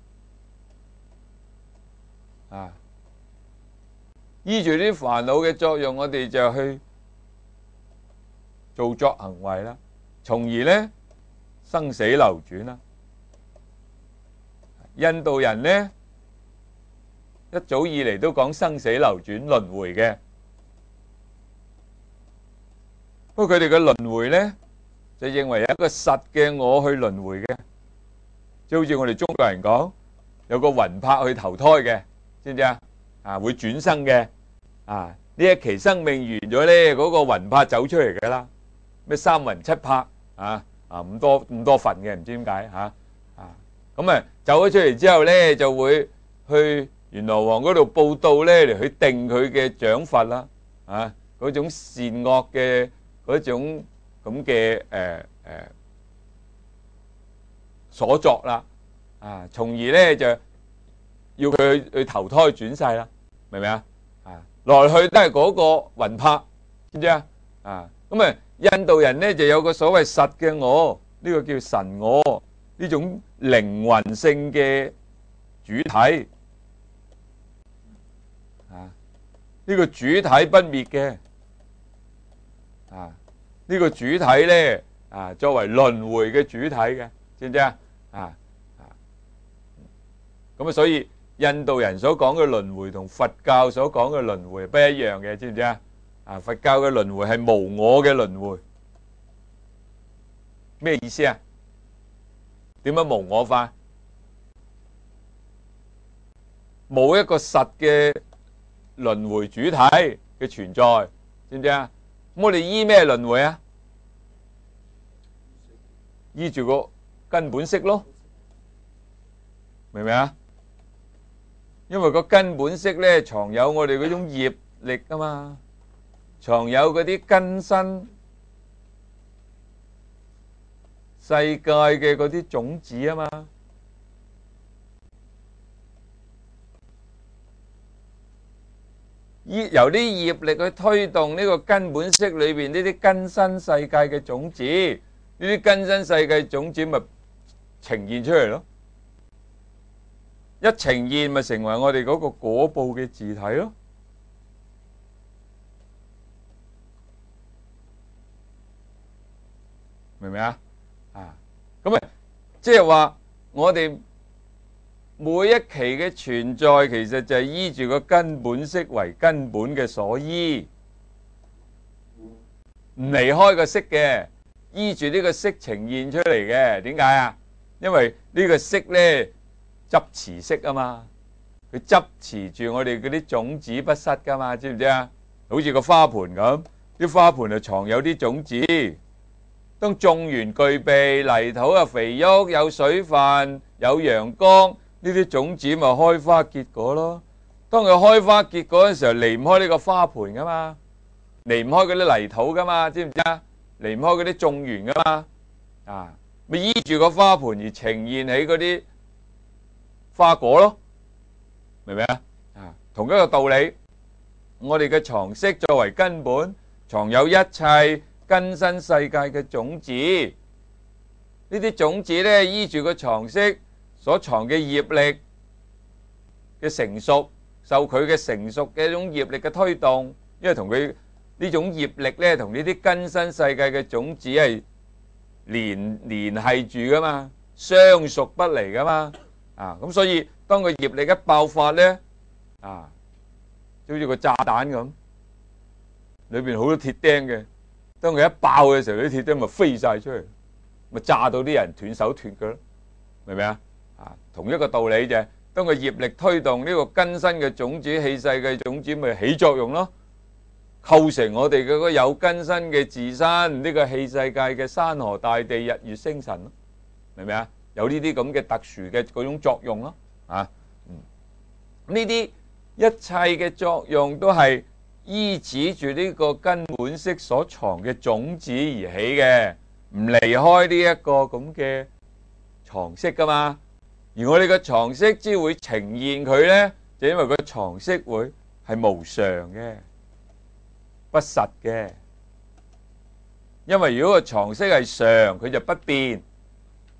啊，依住啲煩惱嘅作用，我哋就去做作行為啦，從而咧生死流轉啦。印度人咧一早以嚟都講生死流轉輪迴嘅，不過佢哋嘅輪迴咧就認為有一個實嘅我去輪迴嘅，即係好似我哋中國人講有個魂魄去投胎嘅，知唔知啊？啊，會轉生嘅，啊呢一期生命完咗咧，嗰個魂魄走出嚟嘅啦，咩三魂七魄啊啊咁多咁多份嘅，唔知點解嚇啊咁啊走咗出嚟之後咧，就會去閻羅王嗰度報到咧，嚟去定佢嘅獎罰啦，啊嗰種善惡嘅嗰種咁嘅誒誒所作啦，啊從而咧就要佢去去投胎轉世啦，明唔明啊？啊來去都係嗰個魂魄，知唔知啊？啊咁啊，印度人咧就有個所謂實嘅我，呢個叫神我，呢種靈魂性嘅主體。啊！呢個主體不滅嘅，啊！呢個主體咧，啊，作為輪迴嘅主體嘅，知唔知啊？啊啊！咁啊，所以印度人所講嘅輪迴同佛教所講嘅輪迴不一樣嘅，知唔知啊？啊！佛教嘅輪迴係無我嘅輪迴，咩意思啊？點樣無我法？冇一個實嘅輪迴主體嘅存在，知唔知啊？咁我哋依咩輪迴啊？依住個根本色咯，明唔明啊？因為個根本色咧藏有我哋嗰種業力啊嘛，藏有嗰啲根身世界嘅嗰啲種子啊嘛。由啲業力去推動呢個根本色裏邊呢啲根身世界嘅種子，呢啲根身世界種子咪呈現出嚟咯。一呈現咪成為我哋嗰個果報嘅自體咯。明唔明啊？啊，咁啊，即係話我哋每一期嘅存在，其實就係依住個根本色為根本嘅所依，唔離開個色嘅，依住呢個色呈現出嚟嘅。點解啊？因為呢個色咧執持色啊嘛，佢執持住我哋嗰啲種子不失噶嘛，知唔知啊？好似個花盆咁，啲花盆就藏有啲種子，當種完具備泥土啊肥沃，有水分，有陽光。呢啲種子咪開花結果咯。當佢開花結果嘅時候，離唔開呢個花盆噶嘛，離唔開嗰啲泥土噶嘛，知唔知啊？離唔開嗰啲種源噶嘛，啊，咪依住個花盆而呈現起嗰啲花果咯，明唔明啊？啊，同一個道理，我哋嘅藏識作為根本，藏有一切根身世界嘅種子。呢啲種子咧，依住個藏識所藏嘅業力嘅成熟，受佢嘅成熟嘅一種業力嘅推動，因為同佢呢種業力咧，同呢啲根身世界嘅種子係連連繫住噶嘛，相屬不離噶嘛，啊，咁所以當個業力一爆發咧，啊，就好似個炸彈咁，裏邊好多鐵釘嘅，當佢一爆嘅時候，啲鐵釘咪飛晒出嚟，咪炸到啲人斷手斷腳咯，明唔明啊？啊，同一個道理就係，當個業力推動呢個根身嘅種子、氣勢嘅種子，咪起作用咯，構成我哋嘅嗰個有根身嘅自身呢個氣世界嘅山河大地、日月星辰咯，明唔明啊？有呢啲咁嘅特殊嘅嗰種作用咯，啊，嗯，呢啲一切嘅作用都係依止住呢個根本色所藏嘅種子而起嘅，唔離開呢一個咁嘅藏識噶嘛。而我哋嘅藏識之會呈現佢呢，就因為個藏識會係無常嘅、不實嘅。因為如果個藏識係常，佢就不變；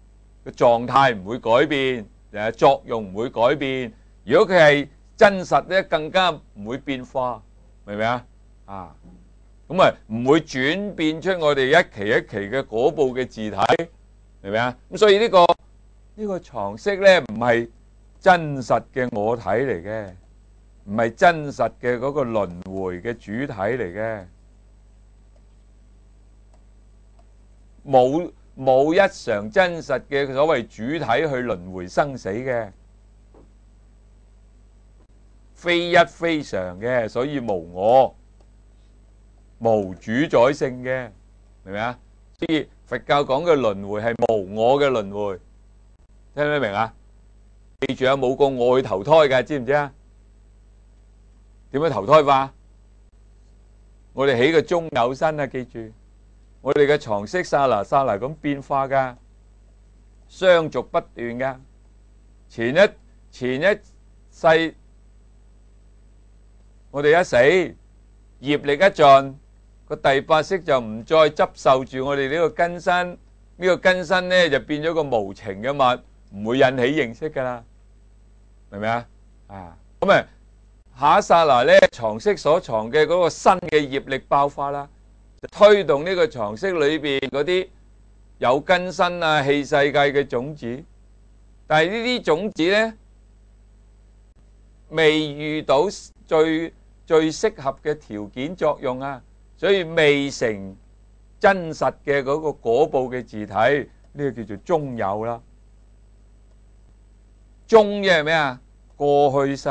個狀態唔會改變，誒作用唔會改變。如果佢係真實咧，更加唔會變化，明唔明啊？啊，咁啊唔會轉變出我哋一期一期嘅果報嘅字體，明唔明啊？咁所以呢個呢個床識咧唔係真實嘅我體嚟嘅，唔係真實嘅嗰個輪迴嘅主體嚟嘅，冇冇一常真實嘅所謂主體去輪迴生死嘅，非一非常嘅，所以無我、無主宰性嘅，明唔明啊？所以佛教講嘅輪迴係無我嘅輪迴，聽唔聽明啊？記住啊，冇個我去投胎嘅，知唔知啊？點樣投胎法？我哋起個中有身啊，記住，我哋嘅床識剎那剎那咁變化噶，相續不斷噶。前一前一世我哋一死，業力一盡，個第八識就唔再執受住我哋呢個根身，呢、呢個根身呢就變咗個無情嘅物，唔會引起認識噶啦，明唔明啊？啊，咁啊下一剎那咧，床識所藏嘅嗰個新嘅業力爆發啦，就推動呢個床識裏邊嗰啲有根身啊、器世界嘅種子，但係呢啲種子咧未遇到最最適合嘅條件作用啊，所以未成真實嘅嗰個果報嘅自體，呢個叫做中有啦。中即係咩啊？過去世、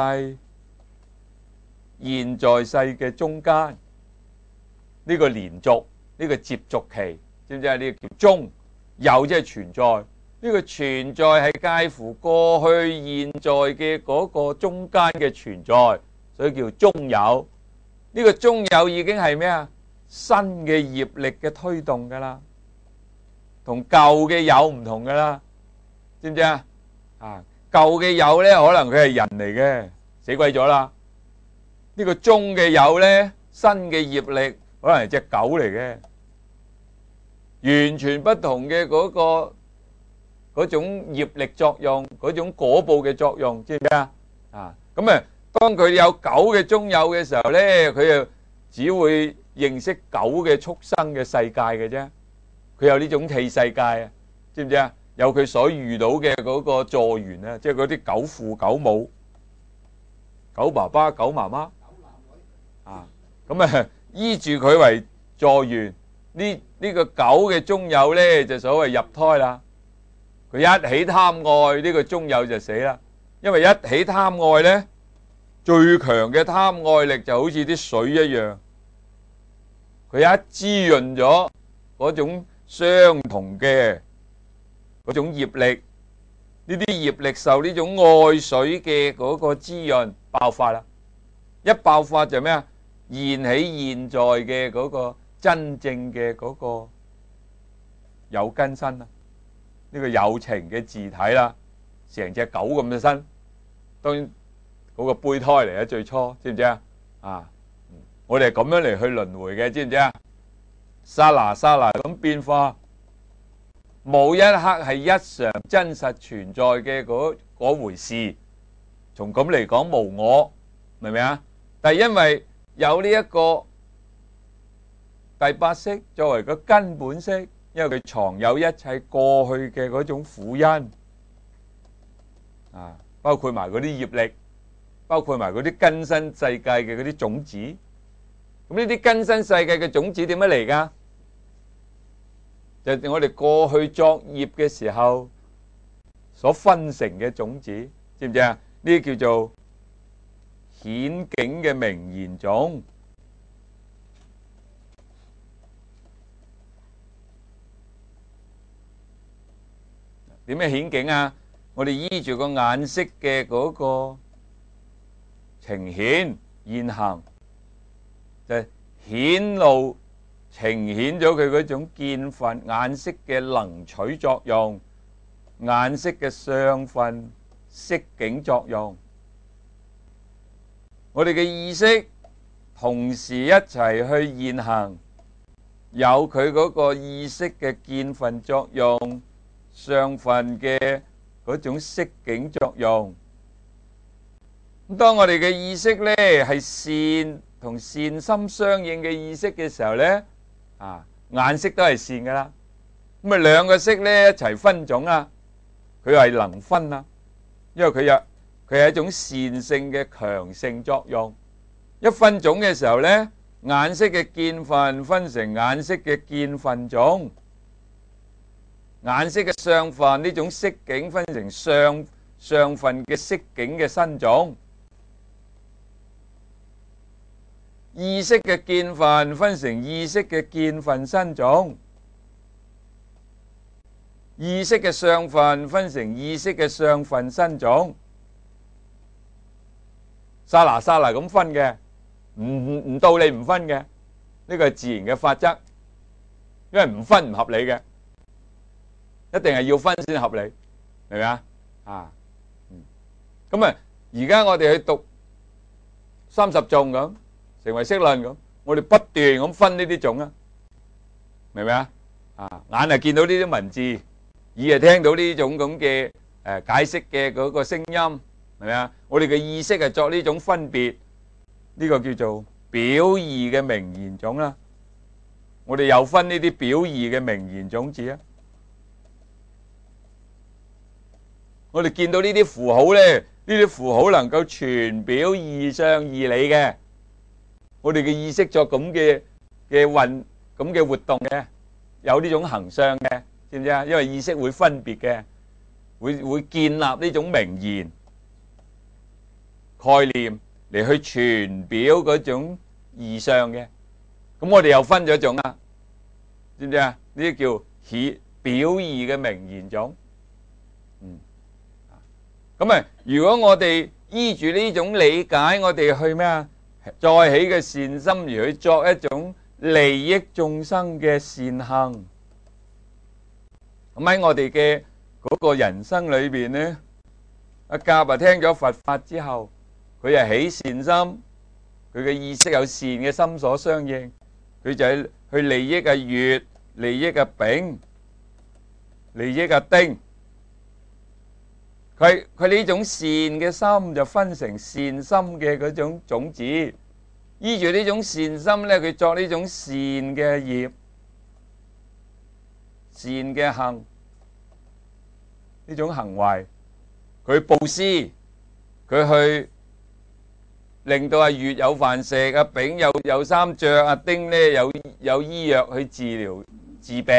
現在世嘅中間，呢個連續，呢個接續期，知唔知啊？呢個叫中有，即係存在。呢個存在係介乎過去、現在嘅嗰個中間嘅存在，所以叫中有。呢個中有已經係咩啊？新嘅業力嘅推動噶啦，同舊嘅有唔同噶啦，知唔知啊？啊！舊嘅有咧，可能佢係人嚟嘅，死鬼咗啦。呢個中嘅有咧，新嘅業力可能係隻狗嚟嘅，完全不同嘅嗰個嗰種業力作用，嗰種果報嘅作用，知唔知啊？啊，咁啊，當佢有狗嘅中有嘅時候咧，佢就只會認識狗嘅畜生嘅世界嘅啫，佢有呢種器世界啊，知唔知啊？有佢所遇到嘅嗰個助緣啊，即係嗰啲狗父狗母、狗爸爸、狗媽媽啊，咁啊依住佢為助緣，呢呢個狗嘅中有咧就所謂入胎啦。佢一起貪愛，呢個中有就死啦，因為一起貪愛咧，最強嘅貪愛力就好似啲水一樣，佢一滋潤咗嗰種相同嘅嗰種業力，呢啲業力受呢種愛水嘅嗰個滋潤爆發啦，一爆發就咩啊？現起現在嘅嗰個真正嘅嗰個有根身啦，呢個有情嘅自體啦，成隻狗咁嘅身，當然嗰個胚胎嚟嘅最初，知唔知啊？啊，我哋係咁樣嚟去輪迴嘅，知唔知啊？剎那剎那咁變化。冇一刻係一常真實存在嘅嗰嗰回事，從咁嚟講無我，明唔明啊？但係因為有呢一個第八識作為個根本識，因為佢藏有一切過去嘅嗰種苦因啊，包括埋嗰啲業力，包括埋嗰啲根身世界嘅嗰啲種子。咁呢啲根身世界嘅種子點樣嚟㗎？就係我哋過去作業嘅時候所分成嘅種子，知唔知啊？呢啲叫做顯境嘅名言種。點樣顯境啊？我哋依住個眼識嘅嗰個呈現現行，就係顯露。呈現咗佢嗰種見分，眼識嘅能取作用，眼識嘅相分色境作用。我哋嘅意識同時一齊去現行，有佢嗰個意識嘅見分作用、 相分嘅嗰種色境作用。咁當我哋嘅意識呢係善同善心相應嘅意識嘅時候呢，啊眼色都係善噶啦。咁啊兩個色呢一齊分種啦，佢係能分啦，因為佢有佢係一種善性嘅強性作用。一分種嘅時候呢，眼色嘅見分分成眼色嘅見分種，眼色嘅相分呢種色境分成相相分嘅色境嘅身種。意識嘅見分分成意識嘅見分身種，意識嘅相分分成意識嘅相分身種，剎那剎那咁分嘅，唔唔唔道理唔分嘅，呢個係自然嘅法則，因為唔分唔合理嘅，一定係要分先合理，明唔明啊？啊，咁啊，而家我哋去讀三十頌咁。成為色論咁，我哋不斷咁分呢啲種啊，明唔明啊？啊，眼係見到呢啲文字，耳係聽到呢種咁嘅誒解釋嘅嗰個聲音，明唔明啊？我哋嘅意識係作呢種分別，呢個叫做表義嘅名言種啦。我哋又分呢啲表義嘅名言種子啊。我哋見到呢啲符號咧，呢啲符號能夠傳表義相義理嘅。我哋嘅意識作咁嘅嘅運咁嘅活動嘅，有呢種行相嘅，知唔知啊？因為意識會分別嘅，會會建立呢種名言概念嚟去傳表嗰種義相嘅。咁我哋又分咗種啦，知唔知啊？呢啲叫顯表義嘅名言種。嗯，咁啊，如果我哋依住呢種理解，我哋去咩啊？再起嘅善心而去作一種利益眾生嘅善行，咁喺我哋嘅嗰個人生裏邊呢，阿甲啊聽咗佛法之後，佢係起善心，佢嘅意識有善嘅心所相應，佢就係去利益阿乙、利益阿丙、利益阿丁。佢佢呢種善嘅心就分成善心嘅嗰種種子，依住呢種善心咧，佢作呢種善嘅業、善嘅行，呢種行為，佢布施，佢去令到阿乙有飯食，阿丙有有衫着，阿丁咧有有醫藥去治療治病。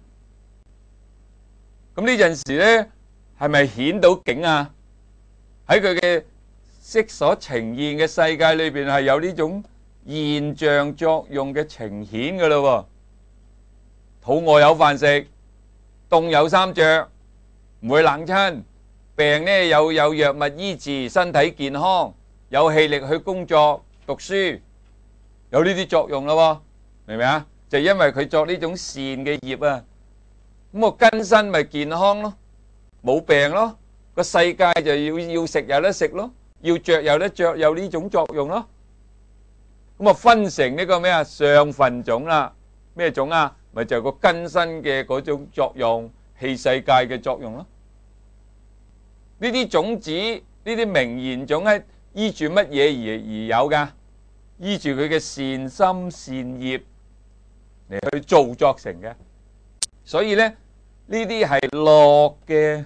咁呢陣時咧，係咪顯到境啊？喺佢嘅色所呈現嘅世界裏邊，係有呢種現象作用嘅呈現噶咯。肚餓有飯食，凍有衫着，唔會冷親。病呢有有藥物醫治，身體健康，有氣力去工作讀書，有呢啲作用咯。明唔明啊？就因為佢作呢種善嘅業啊，咁個根身咪健康咯。冇病咯，個世界就要要食有得食咯，要着有得着，有呢種作用咯。咁啊分成呢個咩啊相分種啦，咩種啊？咪就係個根身嘅嗰種作用，器世界嘅作用咯。呢啲種子，呢啲名言種係依住乜嘢而而有噶？依住佢嘅善心善業嚟去造作成嘅，所以咧。呢啲係樂嘅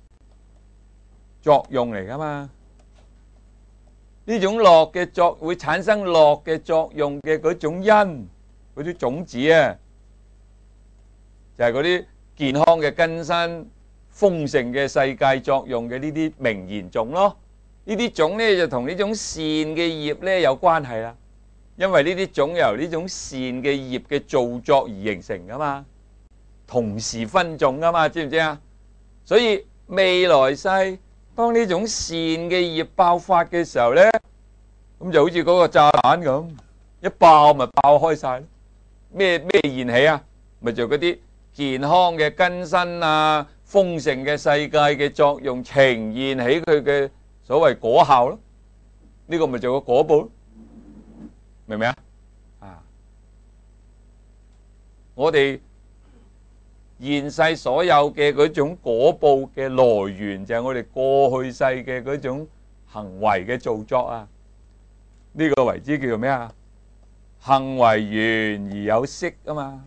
作用嚟噶嘛？呢種樂嘅作會產生樂嘅作用嘅嗰種因，嗰啲種子啊，就係嗰啲健康嘅根身、豐盛嘅世界作用嘅呢啲名言種咯。呢啲種咧就同呢種善嘅業咧有關係啦，因為呢啲種由呢種善嘅業嘅造作而形成噶嘛。同時分種噶嘛，知唔知啊？所以未來世當呢種善嘅業爆發嘅時候咧，咁就好似嗰個炸彈咁，一爆咪爆開晒。咩咩現起啊？咪就嗰啲健康嘅根身啊、豐盛嘅世界嘅作用呈現起佢嘅所謂果效咯。呢個咪就個果報咯，明唔明啊？啊，我哋。 現世所有嘅嗰種果報嘅來源，就係我哋過去世嘅嗰種行為嘅造作啊。呢個為之叫做咩啊？行為緣而有識啊嘛，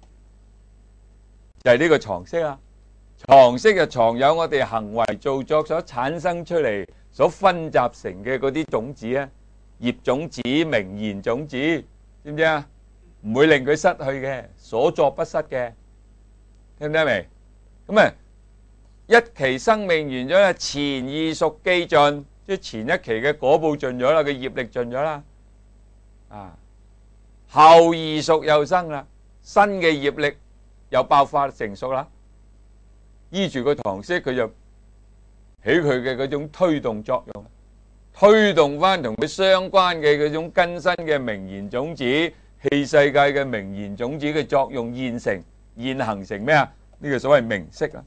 就係呢個藏識啊。藏識就藏有我哋行為造作所產生出嚟，所分集成嘅嗰啲種子啊，業種子、名言種子，知唔知啊？唔會令佢失去嘅，所作不失嘅，聽唔聽明？咁啊，一期生命完咗啦，前異熟既盡，即係前一期嘅果報盡咗啦，佢業力盡咗啦，啊，後異熟又生啦，新嘅業力又爆發成熟啦。依住個藏識，佢就起佢嘅嗰種推動作用，推動翻同佢相關嘅嗰種根身嘅名言種子、器世界嘅名言種子嘅作用現成現行成咩啊？呢個所謂名色啊。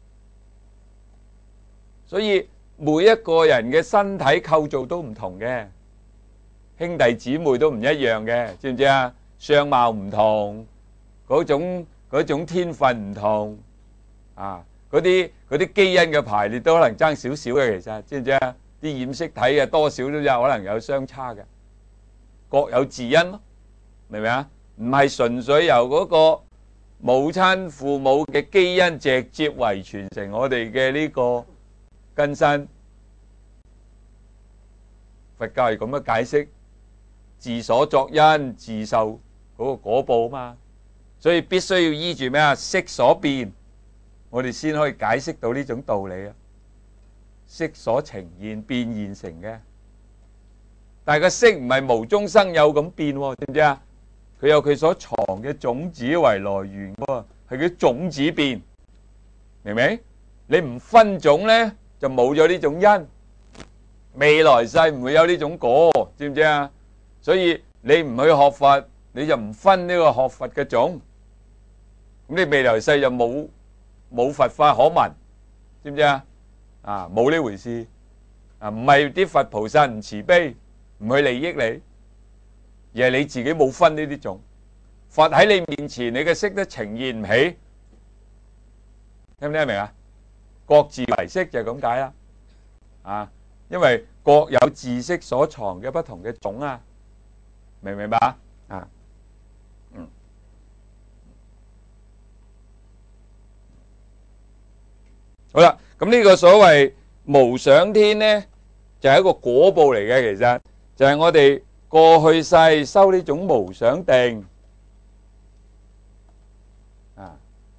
所以每一個人嘅身體構造都唔同嘅，兄弟姊妹都唔一樣嘅，知唔知啊？相貌唔同，嗰種嗰種天分唔同啊。嗰啲嗰啲基因嘅排列都可能爭少少嘅，其實知唔知啊？啲染色體啊，多少都有可能有相差嘅，各有自因咯，明唔明啊？唔係純粹由嗰個母親父母嘅基因直接遺傳成我哋嘅呢個根身。佛教係咁樣解釋，自所作因，自受嗰個果報啊嘛，所以必須要依住咩啊？識所變。我哋先可以解釋到呢種道理啊！識所呈現，變現成嘅，但係個識唔係無中生有咁變，知唔知啊？佢有佢所藏嘅種子為來源喎，係佢種子變，明唔明？你唔分種咧，就冇咗呢種因，未來世唔會有呢種果，知唔知啊？所以你唔去學佛，你就唔分呢個學佛嘅種，咁你未來世就冇。冇佛法可聞，知唔知啊？啊，冇呢回事啊！唔係啲佛菩薩唔慈悲，唔去利益你，而係你自己冇分呢啲種。佛喺你面前，你嘅識都呈現唔起，聽唔聽得明啊？各自為識就係咁解啦。啊，因為各有自識所藏嘅不同嘅種啊，明唔明白啊？啊。好啦，咁呢個所謂無想天呢，就係一個果報嚟嘅，其實就係我哋過去世修呢種無想定啊，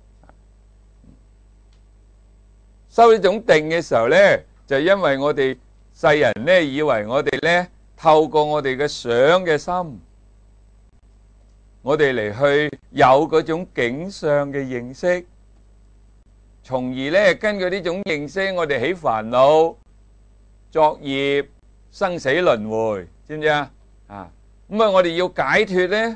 修呢種定嘅時候呢，就因為我哋世人呢，以為我哋呢透過我哋嘅想嘅心，我哋嚟去有嗰種境相嘅認識。從而咧，根據呢種認識，我哋起煩惱、作業、生死輪迴，知唔知啊？啊，咁啊，我哋要解脫咧，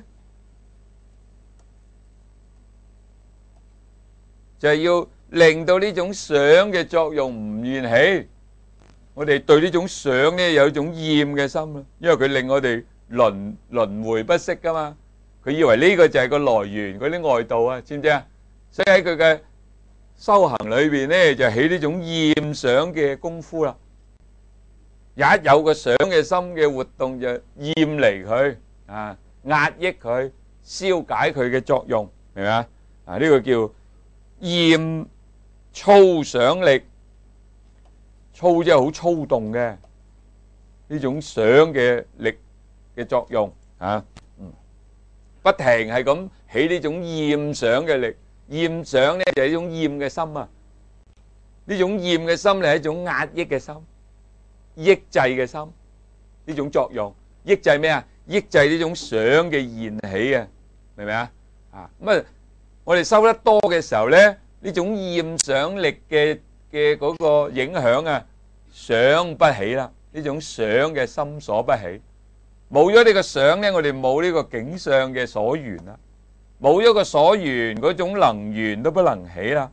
就係要令到呢種想嘅作用唔緣起。我哋對呢種想咧有一種厭嘅心啦，因為佢令我哋輪輪迴不息噶嘛。佢以為呢個就係個來源，嗰啲外道啊，知唔知啊？所以喺佢嘅修行裏邊咧，就起呢種厭想嘅功夫啦。一有個想嘅心嘅活動，就厭離佢啊，壓抑佢，消解佢嘅作用，明唔明啊？啊，呢個叫厭粗想力，粗即係好粗動嘅呢種想嘅力嘅作用啊，嗯，不停係咁起呢種厭想嘅力。厭想咧就係一種厭嘅心啊，呢種厭嘅心咧係一種壓抑嘅心，抑制嘅心，呢種作用，抑制咩啊？抑制呢種想嘅現起啊，明唔明啊？啊，咁啊，我哋收得多嘅時候咧，呢種厭想力嘅嘅嗰個影響啊，想不起啦，呢種想嘅心所不起，冇咗呢個想咧，我哋冇呢個境相嘅所緣啦。冇咗個所緣，嗰種能緣都不能起啦。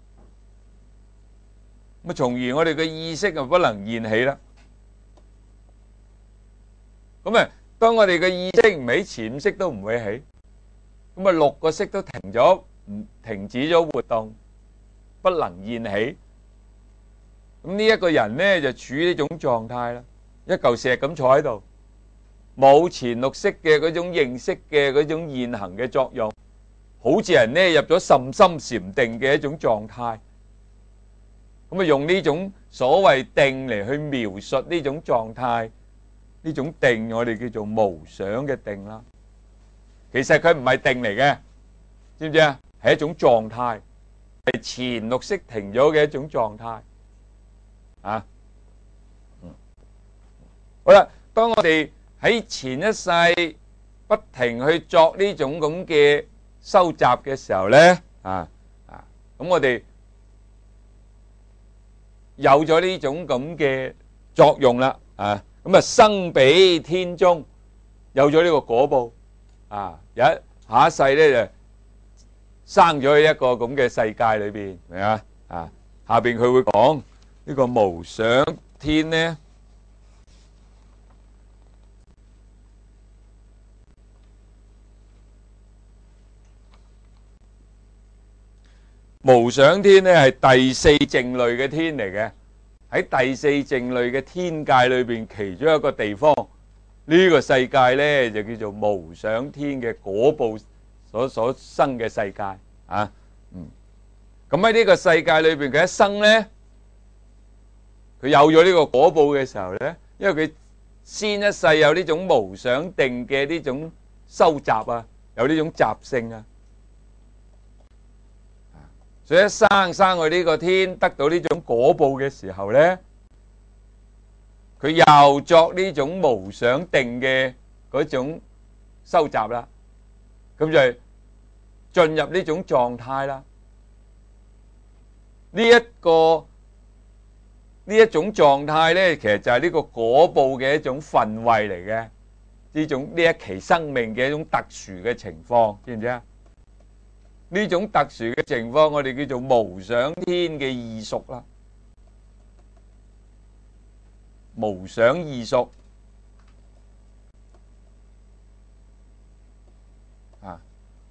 咁啊，從而我哋嘅意識就不能現起啦。咁啊，當我哋嘅意識唔起，潛識都唔會起。咁啊，六個識都停咗， 唔停止咗活動，不能現起。咁呢一個人呢，就處於呢種狀態啦，一嚿石咁坐喺度，冇前六識嘅嗰種認識嘅嗰種現行嘅作用，好似人呢入咗甚深禪定嘅一種狀態。咁啊，用呢種所謂定嚟去描述呢種狀態，呢種定我哋叫做無想嘅定啦。其實佢唔係定嚟嘅，知唔知啊？係一種狀態，係前六識停咗嘅一種狀態。啊，嗯，好啦，當我哋喺前一世不停去作呢種咁嘅收集嘅時候咧，啊啊，咁我哋有咗呢種咁嘅作用啦，啊，咁啊生彼天中，有咗呢個果報，啊，有一下一世咧就生咗喺一個咁嘅世界裏邊，明啊？啊，下邊佢會講。呢個無想天呢，無想天呢係第四靜慮嘅天嚟嘅。喺第四靜慮嘅天界裏邊，其中一個地方，呢個世界呢就叫做無想天嘅果報所所生嘅世界啊。嗯，咁喺呢個世界裏邊，佢一生呢。佢有咗呢個果報嘅時候呢，因為佢先一世有呢種無想定嘅呢種收集啊，有呢種習性啊，所以一生生去呢個天，得到呢種果報嘅時候呢，佢又作呢種無想定嘅嗰種收集啦，咁就進入呢種狀態啦。呢一個呢一種狀態呢，其實就係呢個果報嘅一種分位嚟嘅，呢種呢一期生命嘅一種特殊嘅情況，知唔知啊？呢種特殊嘅情況，我哋叫做無想天嘅異熟啦，無想異熟啊，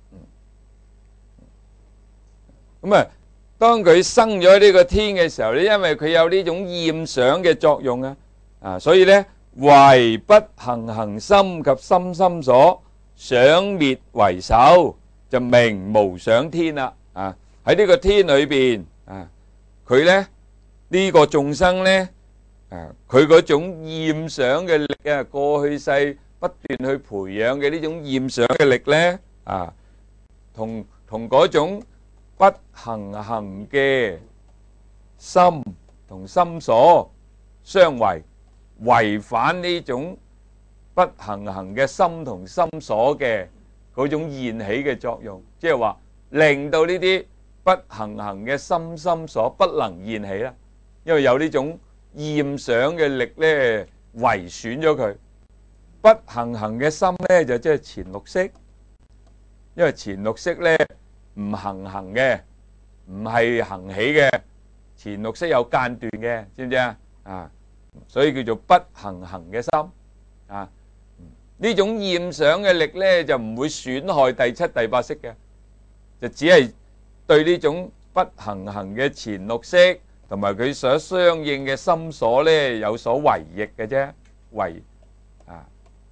咁啊。當佢生咗呢個天嘅時候咧，因為佢有呢種厭想嘅作用啊，啊，所以咧為不行行心及心心所想滅為首，就名無想天啦。啊，喺呢個天裏邊啊，佢咧呢個眾生咧啊，佢嗰種厭想嘅力啊，過去世不斷去培養嘅呢種厭想嘅力咧啊，同同嗰種不行行嘅心同心所相違，違反呢種不行行嘅心同心所嘅嗰種現起嘅作用，即係話令到呢啲不行行嘅心心所不能現起啦，因為有呢種厭想嘅力咧違損咗佢。不行行嘅心咧就即係前六識，因為前六識咧唔行行嘅，唔係行起嘅，前六識有間斷嘅，知唔知啊？啊，所以叫做不行行嘅心啊。呢種厭想嘅力咧就唔會損害第七、第八識嘅，就只係對呢種不行行嘅前六識同埋佢所相應嘅心所咧有所違逆嘅啫，違啊。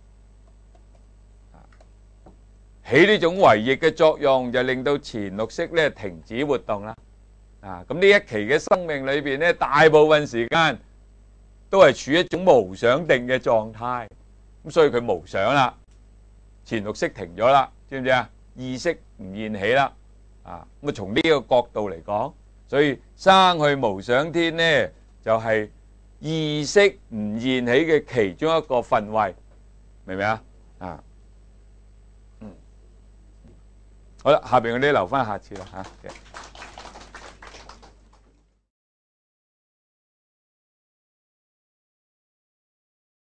起呢種違逆嘅作用，就令到前六識咧停止活動啦。啊，咁呢一期嘅生命裏邊咧，大部分時間都係處於一種無想定嘅狀態，咁所以佢無想啦，前六識停咗啦，知唔知啊？意識唔現起啦。啊，咁啊從呢個角度嚟講，所以生去無想天咧，就係意識唔現起嘅其中一個分位，明唔明啊？啊。好啦，下邊嗰啲留翻下次啦嚇。